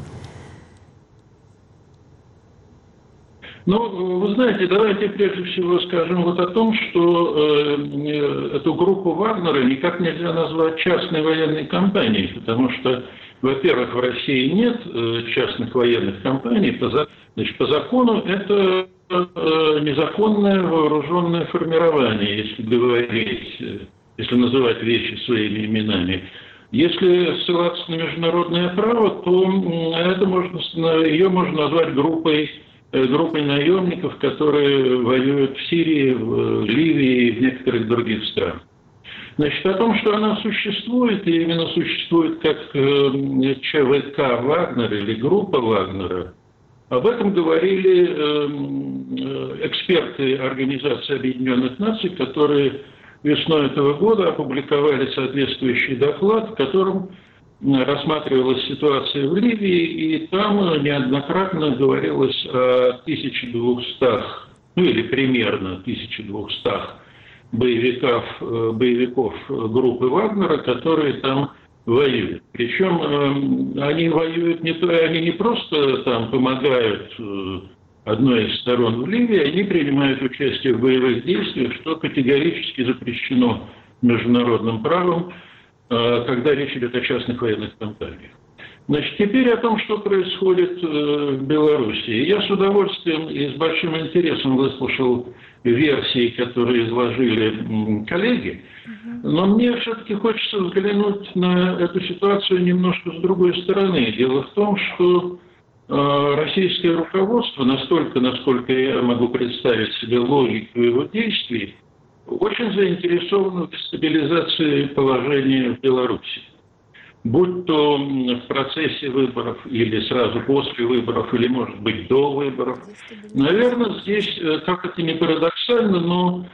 Ну, вы знаете, давайте прежде всего скажем вот о том, что э, эту группу Вагнера никак нельзя назвать частной военной компанией, потому что во-первых, в России нет частных военных компаний. По, значит, по закону это незаконное вооруженное формирование, если говорить, если называть вещи своими именами. Если ссылаться на международное право, то это можно, ее можно назвать группой, группой наемников, которые воюют в Сирии, в Ливии и в некоторых других странах. Значит, о том, что она существует, и именно существует как ЧВК Вагнер или группа Вагнера, об этом говорили эксперты Организации Объединенных Наций, которые весной этого года опубликовали соответствующий доклад, в котором рассматривалась ситуация в Ливии, и там неоднократно говорилось о тысяче двухстах, ну или примерно тысяче двухстах боевиков, боевиков группы Вагнера, которые там воюют. Причем они воюют не то, они не просто там помогают одной из сторон в Ливии, они принимают участие в боевых действиях, что категорически запрещено международным правом, когда речь идет о частных военных компаниях. Значит, теперь о том, что происходит в Белоруссии. Я с удовольствием и с большим интересом выслушал версии, которые изложили коллеги, но мне все-таки хочется взглянуть на эту ситуацию немножко с другой стороны. Дело в том, что российское руководство, настолько, насколько я могу представить себе логику его действий, очень заинтересовано в дестабилизации положения в Беларуси. Будь то в процессе выборов или сразу после выборов, или, может быть, до выборов. Наверное, здесь, как это ни парадоксально, но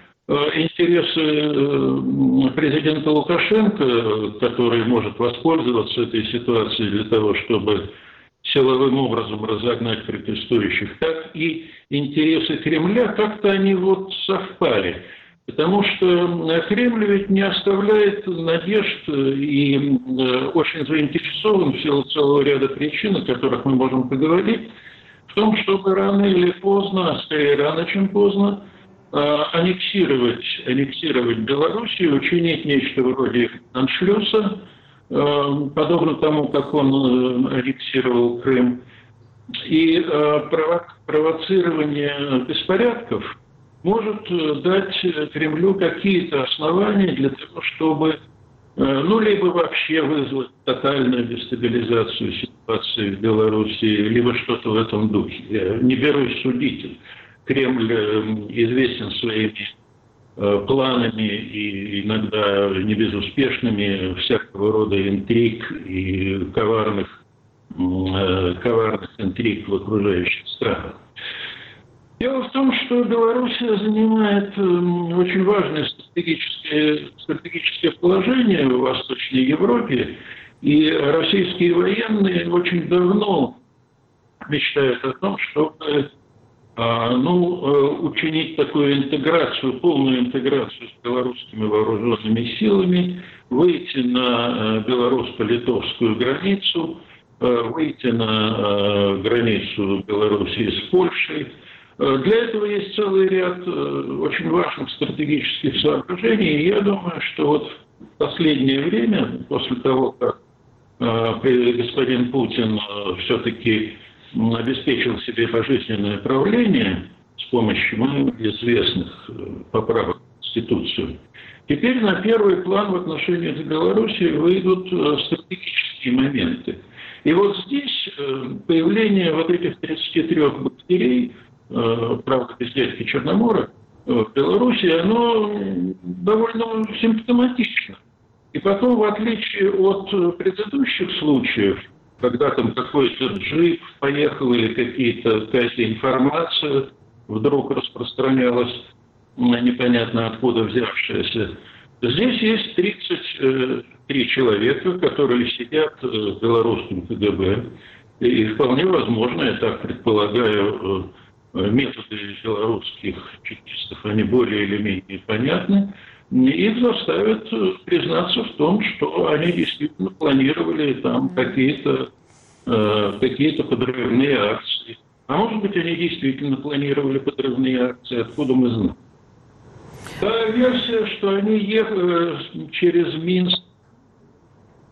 интересы президента Лукашенко, который может воспользоваться этой ситуацией для того, чтобы силовым образом разогнать протестующих, так и интересы Кремля, как-то они вот совпали. Потому что Кремль ведь не оставляет надежд и очень заинтересован в силу целого ряда причин, о которых мы можем поговорить, в том, чтобы рано или поздно, а скорее рано, чем поздно, аннексировать, аннексировать Белоруссию, учинить нечто вроде аншлюса, подобно тому, как он аннексировал Крым, и провоцирование беспорядков может дать Кремлю какие-то основания для того, чтобы, ну, либо вообще вызвать тотальную дестабилизацию ситуации в Белоруссии, либо что-то в этом духе. Я не берусь судить. Кремль известен своими планами и иногда небезуспешными всякого рода интриг и коварных, коварных интриг в окружающих странах. Дело в том, что Белоруссия занимает очень важное стратегическое, стратегическое положение в Восточной Европе, и российские военные очень давно мечтают о том, чтобы ну, учинить такую интеграцию, полную интеграцию с белорусскими вооруженными силами, выйти на белорусско-литовскую границу, выйти на границу Белоруссии с Польшей. Для этого есть целый ряд очень важных стратегических соображений, и я думаю, что вот в последнее время, после того, как господин Путин все-таки обеспечил себе пожизненное правление с помощью известных поправок в Конституцию, теперь на первый план в отношении с Белоруссией выйдут стратегические моменты. И вот здесь появление вот этих тридцати трёх богатырей, правда, без дядьки Черномора, в Беларуси, оно довольно симптоматично. И потом, в отличие от предыдущих случаев, когда там какой-то джип поехал или какие-то, какая-то информация вдруг распространялась, непонятно откуда взявшаяся, здесь есть тридцать три человека, которые сидят в белорусском КГБ, и вполне возможно, я так предполагаю, методы белорусских чекистов, они более или менее понятны, их заставят признаться в том, что они действительно планировали там какие-то э, какие-то подрывные акции. А может быть, они действительно планировали подрывные акции, откуда мы знаем. Та версия, что они ехали через Минск,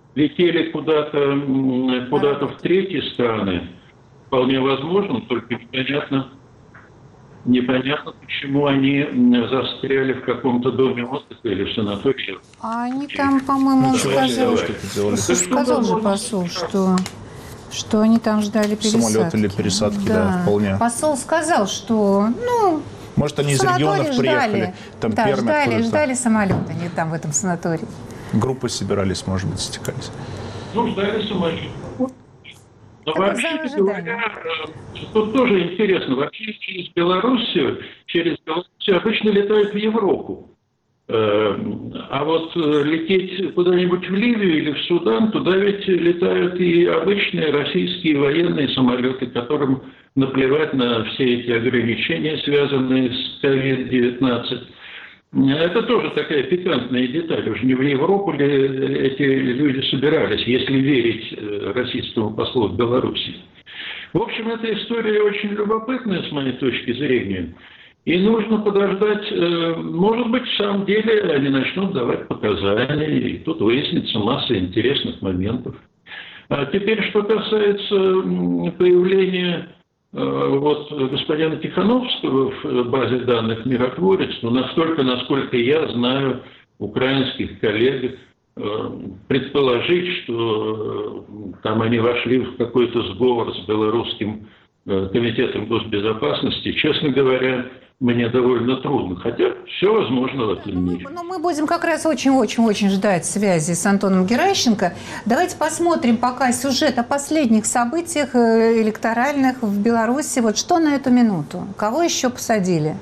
летели куда-то, куда-то в третьи страны, вполне возможно, только непонятно, непонятно, почему они застряли в каком-то доме отдыха или в санатории. А они там, по-моему, сказали, что, сказал же посол, что, что они там ждали пересадки. Самолет или пересадки, да, да, вполне. Посол сказал, что, ну, может, они из регионов приехали, ждали, там да, Пермь, ждали, ждали самолет, они там в этом санатории. Группы собирались, может быть, стекались. Ну, ждали самолет. Но вообще говоря, тут тоже интересно, вообще через Белоруссию, через Белоруссию обычно летают в Европу. А вот лететь куда-нибудь в Ливию или в Судан, туда ведь летают и обычные российские военные самолеты, которым наплевать на все эти ограничения, связанные с ковид девятнадцать. Это тоже такая пикантная деталь. Уж не в Европу ли эти люди собирались, если верить российскому послу в Беларуси. В общем, эта история очень любопытная с моей точки зрения. И нужно подождать, может быть, в самом деле они начнут давать показания, и тут выяснится масса интересных моментов. А теперь, что касается появления вот господина Тихановского в базе данных «Миротворец», ну, настолько, насколько я знаю украинских коллег, предположить, что там они вошли в какой-то сговор с белорусским комитетом госбезопасности, честно говоря, мне довольно трудно, хотя все возможно в этом мире. Но мы будем как раз очень-очень-очень ждать связи с Антоном Геращенко. Давайте посмотрим пока сюжет о последних событиях электоральных в Беларуси. Вот что на эту минуту? Кого еще посадили?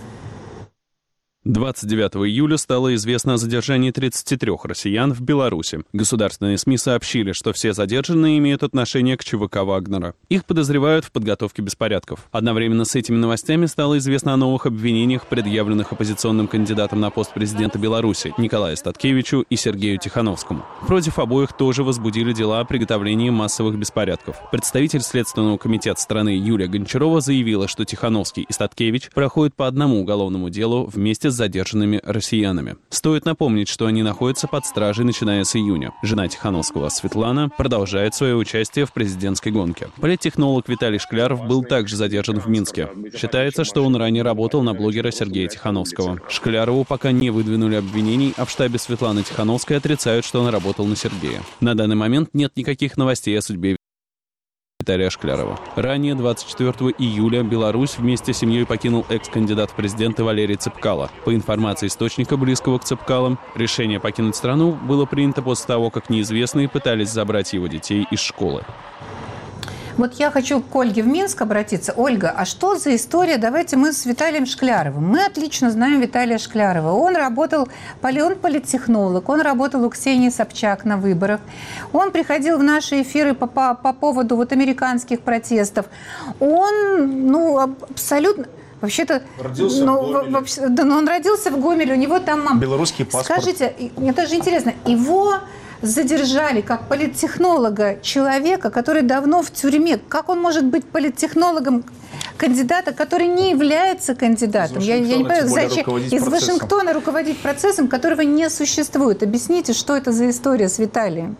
двадцать девятого июля стало известно о задержании тридцати трёх россиян в Беларуси. Государственные СМИ сообщили, что все задержанные имеют отношение к ЧВК Вагнера. Их подозревают в подготовке беспорядков. Одновременно с этими новостями стало известно о новых обвинениях, предъявленных оппозиционным кандидатам на пост президента Беларуси Николаю Статкевичу и Сергею Тихановскому. Против обоих тоже возбудили дела о приготовлении массовых беспорядков. Представитель Следственного комитета страны Юлия Гончарова заявила, что Тихановский и Статкевич проходят по одному уголовному делу вместе с задержанными россиянами. Стоит напомнить, что они находятся под стражей, начиная с июня. Жена Тихановского, Светлана, продолжает свое участие в президентской гонке. Политтехнолог Виталий Шкляров был также задержан в Минске. Считается, что он ранее работал на блогера Сергея Тихановского. Шклярову пока не выдвинули обвинений, а в штабе Светланы Тихановской отрицают, что он работал на Сергея. На данный момент нет никаких новостей о судьбе Виталия Шклярова. Ранее, двадцать четвёртого июля, Беларусь вместе с семьей покинул экс-кандидат в президенты Валерий Цепкало. По информации источника, близкого к Цепкало, решение покинуть страну было принято после того, как неизвестные пытались забрать его детей из школы. Вот я хочу к Ольге в Минск обратиться. Ольга, а что за история? Давайте мы с Виталием Шкляровым. Мы отлично знаем Виталия Шклярова. Он работал, он политтехнолог, он работал у Ксении Собчак на выборах. Он приходил в наши эфиры по, по, по поводу вот американских протестов. Он, ну, абсолютно... Вообще-то, родился ну, в Гомеле. Вообще, да, но он родился в Гомеле, у него там мама. Белорусский паспорт. Скажите, мне тоже интересно, его задержали как политтехнолога, человека, который давно в тюрьме. Как он может быть политтехнологом кандидата, который не является кандидатом? Из я, я не понимаю, зачем из процессом. Вашингтона руководить процессом, которого не существует. Объясните, что это за история с Виталием?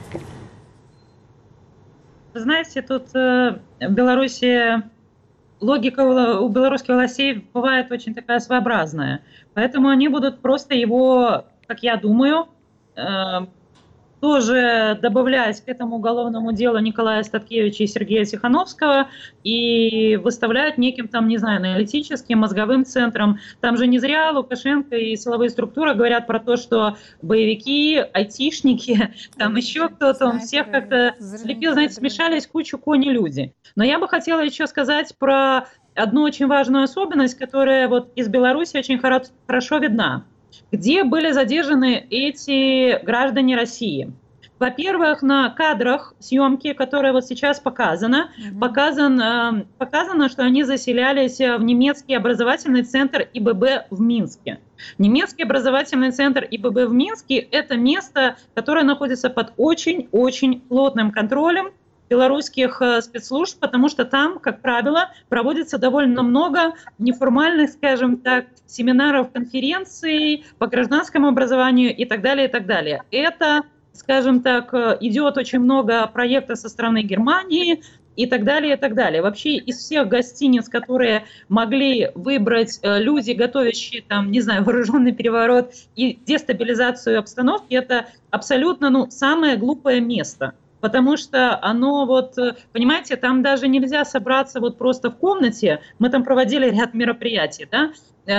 Вы знаете, тут э, в Беларуси логика у белорусских властей бывает очень такая своеобразная. Поэтому они будут просто его, как я думаю, э, тоже добавлять к этому уголовному делу Николая Статкевича и Сергея Тихановского и выставлять неким там, не знаю, аналитическим, мозговым центром. Там же не зря Лукашенко и силовые структуры говорят про то, что боевики, айтишники, там еще кто-то, он всех как-то слепил, знаете, смешались кучу кони-люди. Но я бы хотела еще сказать про одну очень важную особенность, которая вот из Беларуси очень хорошо видна. Где были задержаны эти граждане России? Во-первых, на кадрах съемки, которая вот сейчас показана, mm-hmm. показан, э, показано, что они заселялись в немецкий образовательный центр ИББ в Минске. Немецкий образовательный центр ИББ в Минске – это место, которое находится под очень-очень плотным контролем белорусских спецслужб, потому что там, как правило, проводится довольно много неформальных, скажем так, семинаров, конференций по гражданскому образованию и так далее, и так далее. Это скажем так, идет очень много проектов со стороны Германии и так далее, и так далее. Вообще из всех гостиниц, которые могли выбрать люди, готовящие, там, не знаю, вооруженный переворот и дестабилизацию обстановки, это абсолютно, ну, самое глупое место. Потому что оно вот, понимаете, там даже нельзя собраться вот просто в комнате. Мы там проводили ряд мероприятий, да,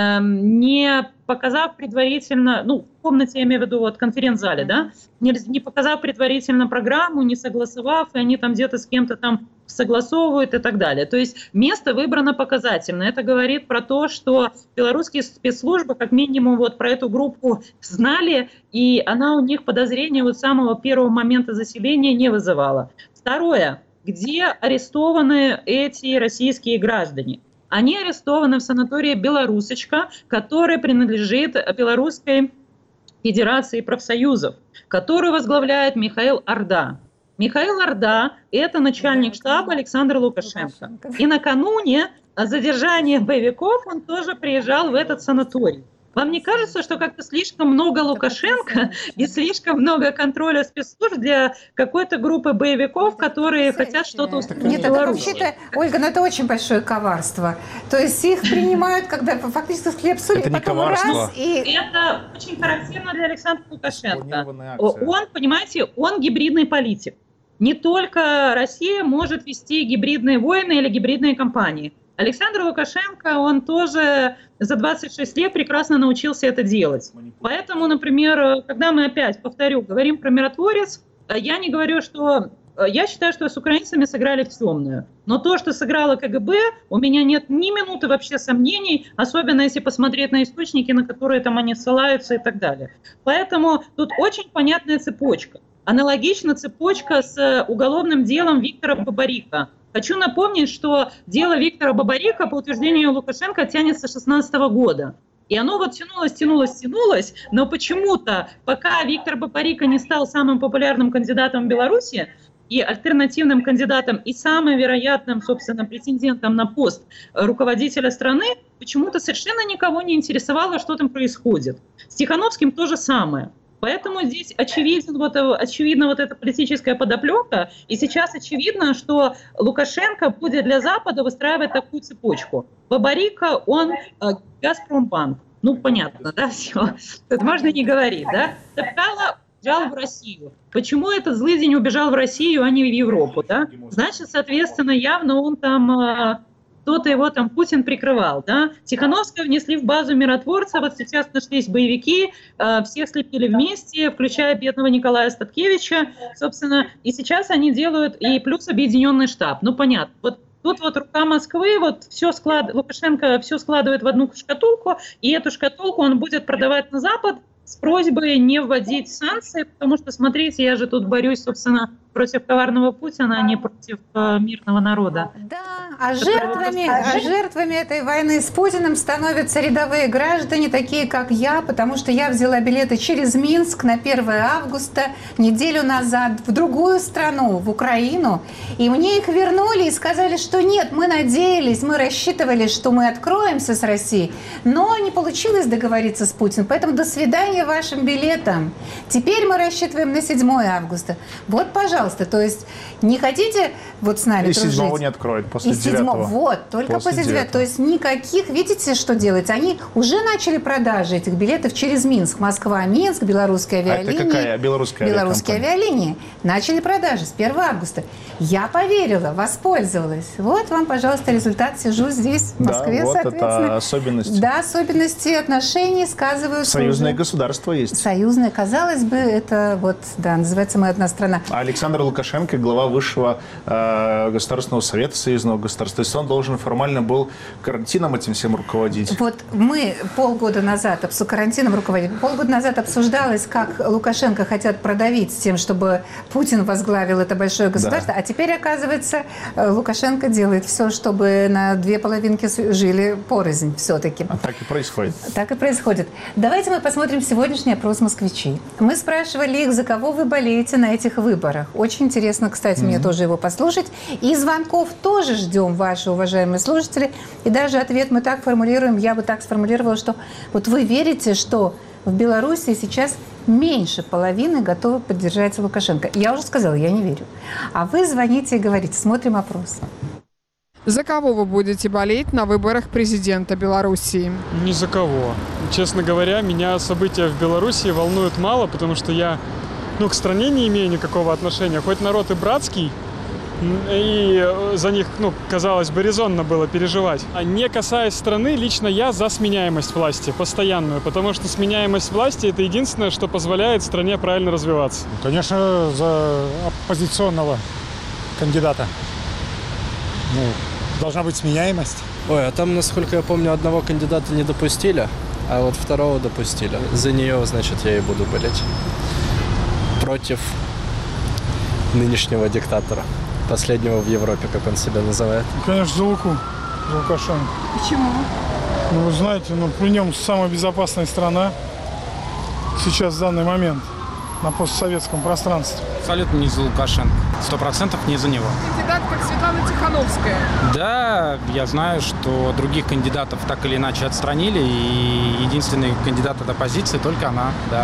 эм, не показав предварительно, ну, в комнате, я имею в виду, вот, конференц-зале, да, не, не показав предварительно программу, не согласовав, и они там где-то с кем-то там согласовывают и так далее. То есть место выбрано показательно. Это говорит про то, что белорусские спецслужбы как минимум вот про эту группу знали, и она у них подозрения вот с самого первого момента заселения не вызывала. Второе. Где арестованы эти российские граждане? Они арестованы в санатории «Белорусочка», который принадлежит Белорусской Федерации профсоюзов, который возглавляет Михаил Орда. Михаил Орда – это начальник штаба Александра Лукашенко. И накануне задержания боевиков он тоже приезжал в этот санаторий. Вам не кажется, что как-то слишком много Лукашенко и слишком много контроля спецслужб для какой-то группы боевиков, которые хотят что-то установить? Нет, это вообще-то, Ольга, ну это очень большое коварство. То есть их принимают, когда фактически хлеб соль, это и потом раз и... Это очень характерно для Александра Лукашенко. Он, понимаете, он гибридный политик. Не только Россия может вести гибридные войны или гибридные кампании. Александр Лукашенко, он тоже за двадцать шесть лет прекрасно научился это делать. Поэтому, например, когда мы опять, повторю, говорим про миротворец, я не говорю, что... Я считаю, что с украинцами сыграли в темную. Но то, что сыграло КГБ, у меня нет ни минуты вообще сомнений, особенно если посмотреть на источники, на которые там они ссылаются и так далее. Поэтому тут очень понятная цепочка. Аналогично цепочка с уголовным делом Виктора Бабарика. Хочу напомнить, что дело Виктора Бабарика, по утверждению Лукашенко, тянется с две тысячи шестнадцатого года. И оно вот тянулось, тянулось, тянулось, но почему-то, пока Виктор Бабарика не стал самым популярным кандидатом в Беларуси, и альтернативным кандидатом, и самым вероятным, собственно, претендентом на пост руководителя страны, почему-то совершенно никого не интересовало, что там происходит. С Тихановским то же самое. Поэтому здесь очевиден, вот, очевидна вот эта политическая подоплека, и сейчас очевидно, что Лукашенко будет для Запада выстраивать такую цепочку. Бабарика, он Газпромбанк. Ну, понятно, да, все. Тут можно не говорить, да. Цепкало убежал в Россию. Почему этот злыдень убежал в Россию, а не в Европу, да? Значит, соответственно, явно он там... кто-то его там Путин прикрывал, да. Тихановского внесли в базу миротворца, вот сейчас нашлись боевики, э, всех слепили вместе, включая бедного Николая Статкевича, собственно, и сейчас они делают, и плюс объединенный штаб, ну понятно, вот тут вот рука Москвы, вот все склад... Лукашенко все складывает в одну шкатулку, и эту шкатулку он будет продавать на Запад с просьбой не вводить санкции, потому что, смотрите, я же тут борюсь, собственно, против коварного Путина, а не против э, мирного народа. Да, а жертвами, а жертвами этой войны с Путиным становятся рядовые граждане, такие как я, потому что я взяла билеты через Минск на первое августа, неделю назад, в другую страну, в Украину, и мне их вернули и сказали, что нет, мы надеялись, мы рассчитывали, что мы откроемся с Россией, но не получилось договориться с Путиным, поэтому до свидания вашим билетам. Теперь мы рассчитываем на седьмое августа. Вот, пожалуйста. То есть не хотите вот с нами и дружить? И седьмого не откроют, после девятого. Вот, только после, после девятого. То есть никаких, видите, что делается? Они уже начали продажи этих билетов через Минск. Москва, Минск, белорусская авиалиния. А это какая белорусская Белорусские авиалинии. Начали продажи с первого августа. Я поверила, воспользовалась. Вот вам, пожалуйста, результат. Сижу здесь, в Москве, да, вот соответственно. Это особенности. Да, особенности отношений сказываются. Союзное уже. Государство есть. Союзное, казалось бы, это вот, да, называется «Мы одна страна». А Александр Лукашенко, глава высшего э, государственного совета союзного государства, то есть он должен формально был карантином этим всем руководить. Вот мы полгода назад, с карантином руководить, полгода назад обсуждалось, как Лукашенко хотят продавить с тем, чтобы Путин возглавил это большое государство, да. А теперь, оказывается, Лукашенко делает все, чтобы на две половинки жили порознь все-таки. А так и происходит. Так и происходит. Давайте мы посмотрим сегодняшний опрос москвичей. Мы спрашивали их, за кого вы болеете на этих выборах. Очень интересно, кстати, mm-hmm. мне тоже его послушать. И звонков тоже ждем, ваши уважаемые слушатели. И даже ответ мы так формулируем, я бы так сформулировала, что вот вы верите, что в Беларуси сейчас меньше половины готовы поддержать Лукашенко. Я уже сказала, я не верю. А вы звоните и говорите, смотрим опрос. За кого вы будете болеть на выборах президента Белоруссии? Ни за кого. Честно говоря, меня события в Белоруссии волнуют мало, потому что я ну, к стране не имею никакого отношения. Хоть народ и братский, и за них, ну, казалось бы, резонно было переживать. А не касаясь страны, лично я за сменяемость власти, постоянную, потому что сменяемость власти – это единственное, что позволяет стране правильно развиваться. Конечно, за оппозиционного кандидата. Ну, должна быть сменяемость. Ой, а там, насколько я помню, одного кандидата не допустили, а вот второго допустили. За нее, значит, я и буду болеть. Против нынешнего диктатора. Последнего в Европе, как он себя называет. Конечно, за Луку, за Лукашенко. Почему? Ну, вы знаете, ну, при нем самая безопасная страна сейчас в данный момент на постсоветском пространстве. Абсолютно не за Лукашенко. Сто процентов не за него. Кандидат как Светлана Тихановская. Да, я знаю, что других кандидатов так или иначе отстранили, и единственный кандидат от оппозиции только она, да.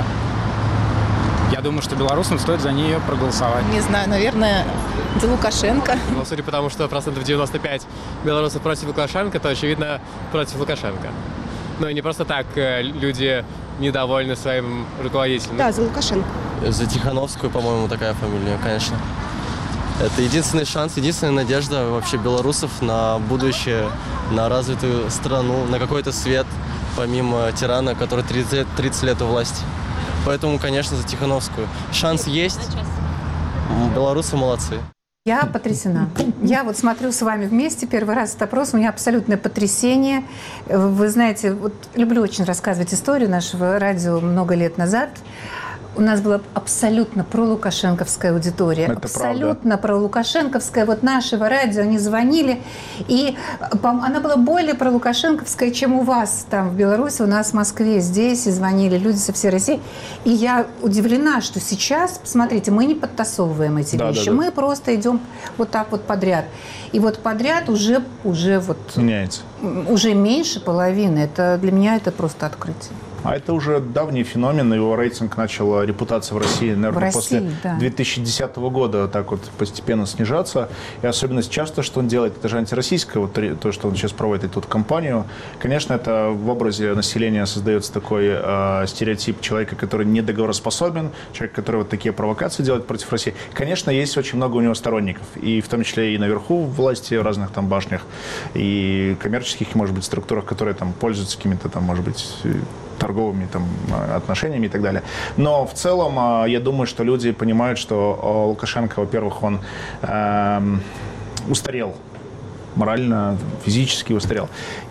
Я думаю, что белорусам стоит за нее проголосовать. Не знаю, наверное, за Лукашенко. Ну, судя по тому, что процентов девяносто пять белорусов против Лукашенко, то, очевидно, против Лукашенко. Ну и не просто так люди недовольны своим руководителем. Да, за Лукашенко. За Тихановскую, по-моему, такая фамилия, конечно. Это единственный шанс, единственная надежда вообще белорусов на будущее, на развитую страну, на какой-то свет, помимо тирана, который тридцать лет у власти. Поэтому, конечно, за Тихановскую. Шанс есть. Белорусы молодцы. Я потрясена. Я вот смотрю с вами вместе первый раз этот опрос. У меня абсолютное потрясение. Вы знаете, вот люблю очень рассказывать историю нашего радио много лет назад. У нас была абсолютно пролукашенковская аудитория. Это абсолютно правда. Пролукашенковская. Вот нашего радио, они звонили. И она была более пролукашенковская, чем у вас там в Беларуси, у нас в Москве. Здесь и звонили люди со всей России. И я удивлена, что сейчас, посмотрите, мы не подтасовываем эти да, вещи. Да, да. Мы просто идем вот так вот подряд. И вот подряд уже, уже вот... Меняется. Уже меньше половины. Это, для меня это просто открытие. А это уже давний феномен, его рейтинг начал, репутация в России, наверное, в России, после да. две тысячи десятого года так вот постепенно снижаться. И особенность часто, что он делает, это же антироссийское, вот то, что он сейчас проводит эту кампанию. Конечно, это в образе населения создается такой э, стереотип человека, который недоговороспособен, человек, который вот такие провокации делает против России. Конечно, есть очень много у него сторонников, и в том числе и наверху власти, в разных там башнях, и коммерческих, может быть, структурах, которые там пользуются какими-то там, может быть, торговыми там, отношениями и так далее. Но в целом, я думаю, что люди понимают, что Лукашенко, во-первых, он э, устарел. Морально, физически устарел.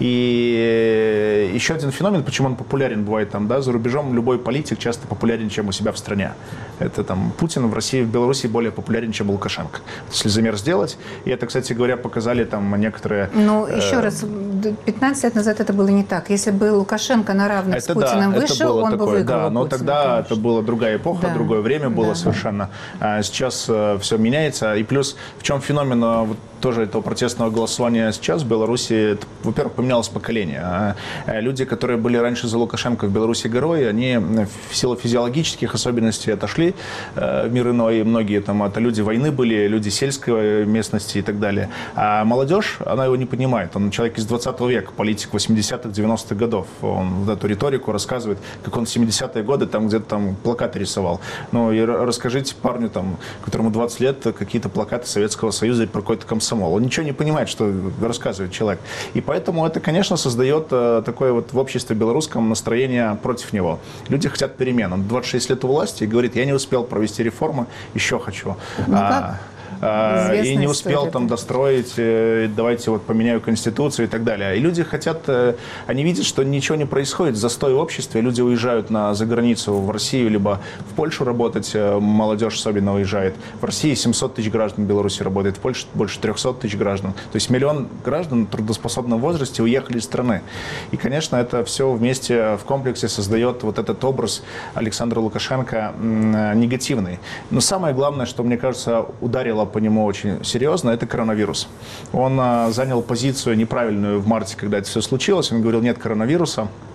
И еще один феномен, почему он популярен бывает там, да, за рубежом любой политик часто популярен, чем у себя в стране. Это там Путин в России, в Беларуси более популярен, чем Лукашенко. Если замер сделать, и это, кстати говоря, показали там некоторые... Ну, э... еще раз, пятнадцать лет назад это было не так. Если бы Лукашенко на равных это с Путиным да, вышел, он такое, бы выиграл Да, но Путина, тогда конечно. Это была другая эпоха, да. другое время было да. совершенно. А сейчас э, все меняется. И плюс, в чем феномен вот, тоже этого протестного голосования сейчас в Беларуси, во-первых, поменялось поколение. Люди, которые были раньше за Лукашенко в Беларуси герои, они в силу физиологических особенностей отошли в мир иной. Многие там это люди войны были, люди сельской местности и так далее. А молодежь, она его не понимает. Он человек из двадцатого века, политик восьмидесятых, девяностых годов. Он вот эту риторику рассказывает, как он в семидесятые годы там где-то там плакаты рисовал. Ну и расскажите парню, там, которому двадцать лет, какие-то плакаты Советского Союза про какой-то комсомол. Он ничего не понимает, что рассказывает человек. И поэтому это, конечно, создает э, такое вот в обществе белорусском настроение против него. Люди хотят перемен. Он двадцать шесть лет у власти и говорит, я не успел провести реформы, еще хочу. Ну, а, а, и не успел там достроить, э, давайте вот поменяю конституцию и так далее. И люди хотят, э, они видят, что ничего не происходит, застой в обществе, люди уезжают на, за границу в Россию, либо в Польшу работать, э, молодежь особенно уезжает. В России семьсот тысяч граждан в Беларуси работает, в Польше больше трехсот тысяч граждан. То есть миллион граждан в трудоспособном возрасте уехали из страны. И, конечно, это все вместе в комплексе создает вот этот образ Александра Лукашенко м, негативный. Но самое главное, что, мне кажется, ударило по нему очень серьезно, это коронавирус. Он а, занял позицию неправильную в марте, когда это все случилось. Он говорил, нет коронавируса.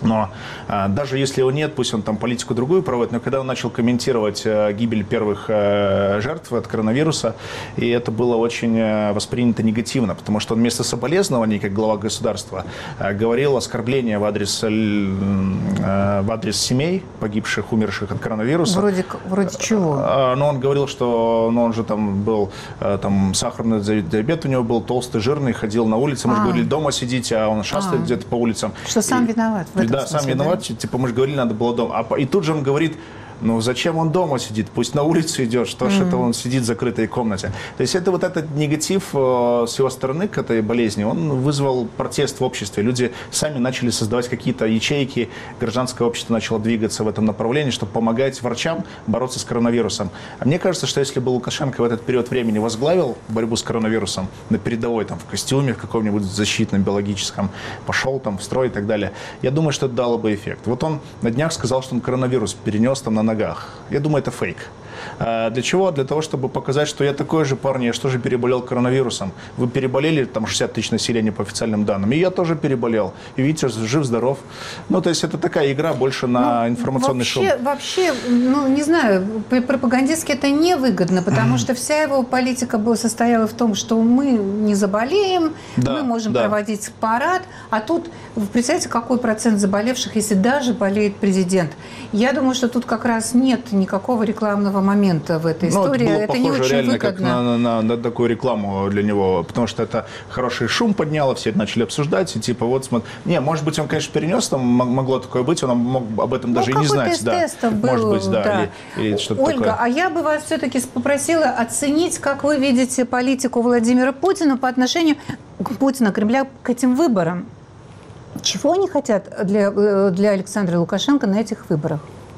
Но а, даже если его нет, пусть он там политику другую проводит, но когда он начал комментировать а, гибель первых а, жертв от коронавируса, и это было очень а, воспринято негативно, потому что он вместо соболезнований, как глава государства, а, говорил оскорбления в адрес, а, в адрес семей погибших, умерших от коронавируса. Вроде, вроде чего? А, но он говорил, что ну, он же там был, а, там сахарный диабет у него был, толстый, жирный, ходил на улице, мы а. же говорили, дома сидите, а он шастает а. где-то по улицам. Что сам и, виноват в этом. Да, смысле, сам виноват. Да? Типа, мы же говорили, надо было дома. А, и тут же он говорит, ну, зачем он дома сидит? Пусть на улицу идет, что ж mm-hmm. это он сидит в закрытой комнате. То есть это вот этот негатив э, с его стороны к этой болезни, он вызвал протест в обществе. Люди сами начали создавать какие-то ячейки, гражданское общество начало двигаться в этом направлении, чтобы помогать врачам бороться с коронавирусом. А мне кажется, что если бы Лукашенко в этот период времени возглавил борьбу с коронавирусом на передовой, там, в костюме, в каком-нибудь защитном, биологическом, пошел там в строй и так далее, я думаю, что это дало бы эффект. Вот он на днях сказал, что он коронавирус перенес там на ногах. Я думаю, это фейк. А для чего? Для того, чтобы показать, что я такой же парень, я что же переболел коронавирусом. Вы переболели, там шестьдесят тысяч населения по официальным данным, и я тоже переболел. И видите, жив-здоров. Ну, то есть это такая игра больше на ну, информационный вообще, шум. Вообще, ну, не знаю, пропагандистски это невыгодно, потому что вся его политика была, состояла в том, что мы не заболеем, да, мы можем да. проводить парад, а тут, представьте, какой процент заболевших, если даже болеет президент. Я думаю, что тут как раз нет никакого рекламного момента в этой истории. Ну, это было это похоже не очень реально выгодно. как на, на, на, на такую рекламу для него, потому что это хороший шум подняло, все это начали обсуждать, и типа вот смотри. Не, может быть, он, конечно, перенес, там могло такое быть, он мог об этом ну, даже и не знать. Да. Был, может быть, да. да. Или, или что-то Ольга, такое. А я бы вас все-таки попросила оценить, как вы видите политику Владимира Путина по отношению к Путина, Кремля к этим выборам. Чего они хотят для, для Александра Лукашенко на этих выборах?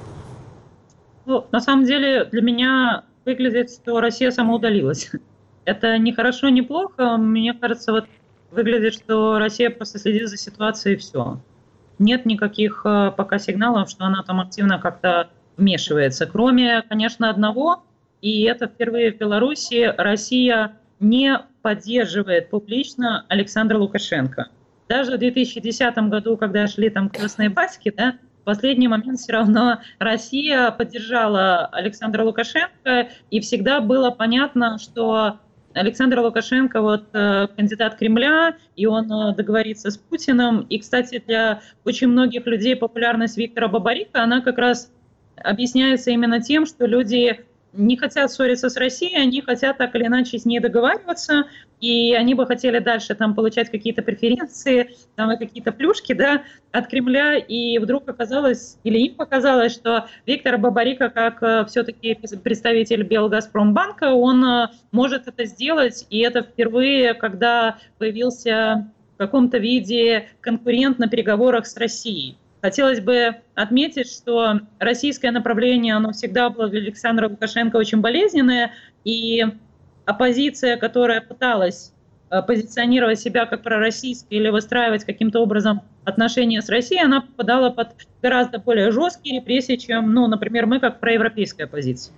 Ну, на самом деле, для меня выглядит, что Россия самоудалилась. Это не хорошо, не плохо. Мне кажется, вот выглядит, что Россия просто следит за ситуацией и все. Нет никаких пока сигналов, что она там активно как-то вмешивается. Кроме, конечно, одного, и это впервые в Беларуси, Россия не поддерживает публично Александра Лукашенко. Даже в две тысячи десятом году, когда шли там крестные батьки, да, в последний момент все равно Россия поддержала Александра Лукашенко, и всегда было понятно, что Александр Лукашенко вот кандидат Кремля, и он договорится с Путиным. И, кстати, для очень многих людей популярность Виктора Бабарика, она как раз объясняется именно тем, что люди не хотят ссориться с Россией, они хотят так или иначе с ней договариваться, и они бы хотели дальше там получать какие-то преференции, там, какие-то плюшки, да, от Кремля, и вдруг оказалось, или им показалось, что Виктор Бабарика, как все-таки представитель Белгазпромбанка, он может это сделать, и это впервые, когда появился в каком-то виде конкурент на переговорах с Россией. Хотелось бы отметить, что российское направление, оно всегда было для Александра Лукашенко очень болезненное, и оппозиция, которая пыталась позиционировать себя как пророссийская или выстраивать каким-то образом отношения с Россией, она попадала под гораздо более жесткие репрессии, чем, ну, например, мы как проевропейская оппозиция.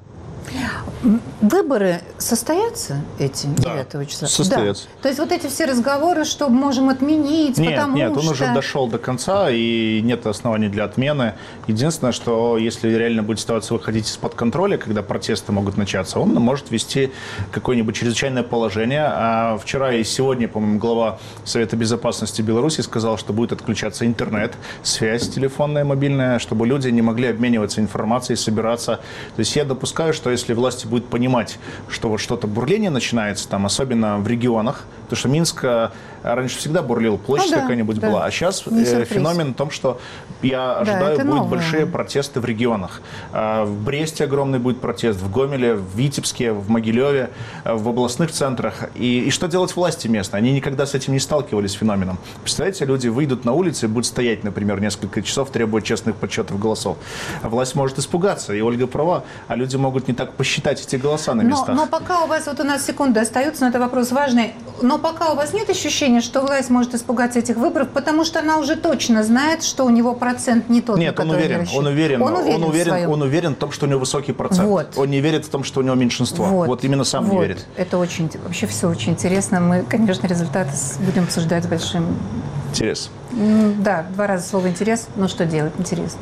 Выборы состоятся эти девятого да, числа? Состоятся. Да. То есть вот эти все разговоры, что можем отменить, нет, потому нет, что... он уже дошел до конца, и нет оснований для отмены. Единственное, что если реально будет ситуация выходить из-под контроля, когда протесты могут начаться, он может ввести какое-нибудь чрезвычайное положение. А вчера и сегодня, по-моему, глава Совета Безопасности Беларуси сказал, что будет отключаться интернет, связь телефонная, мобильная, чтобы люди не могли обмениваться информацией, собираться. То есть я допускаю, что если власти будут понимать, что вот что-то бурление начинается, там, особенно в регионах, потому что Минск раньше всегда бурлил, площадь ну, да, какая-нибудь да. была, а сейчас э, феномен в том, что я ожидаю, да, будут новое. большие протесты в регионах. В Бресте огромный будет протест, в Гомеле, в Витебске, в Могилеве, в областных центрах. И, и что делать власти местные? Они никогда с этим не сталкивались, с феноменом. Представляете, люди выйдут на улицы и будут стоять, например, несколько часов, требуя честных подсчетов голосов. А власть может испугаться, и Ольга права, а люди могут не так посчитать эти голоса на местах. Но, но пока у вас, вот у нас секунды остаются, но это вопрос важный, но пока у вас нет ощущения, что власть может испугаться этих выборов, потому что она уже точно знает, что у него процент не тот, Нет, он уверен, он уверен, он уверен, он уверен, в он уверен в том, что у него высокий процент. Вот. Он не верит в том, что у него меньшинство. Вот, вот именно сам вот. не верит. Это очень, вообще все очень интересно. Мы, конечно, результаты будем обсуждать с большим Интерес. Да, два раза слово «интерес». Но что делать? Интересно.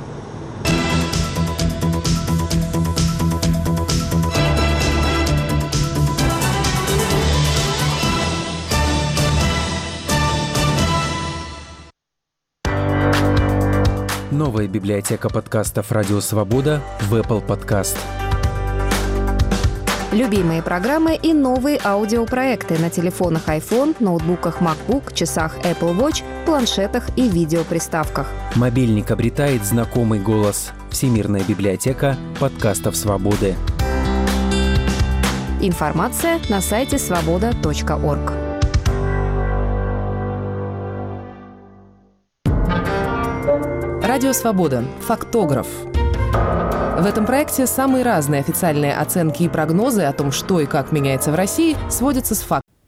Новая библиотека подкастов «Радио Свобода» в Apple Podcast. Любимые программы и новые аудиопроекты на телефонах iPhone, ноутбуках MacBook, часах Apple Watch, планшетах и видеоприставках. Мобильник обретает знакомый голос. Всемирная библиотека подкастов «Свободы». Информация на сайте свобода точка орг. Радио Свобода. Фактограф. В этом проекте самые разные официальные оценки и прогнозы о том, что и как меняется в России, сводятся с фактами.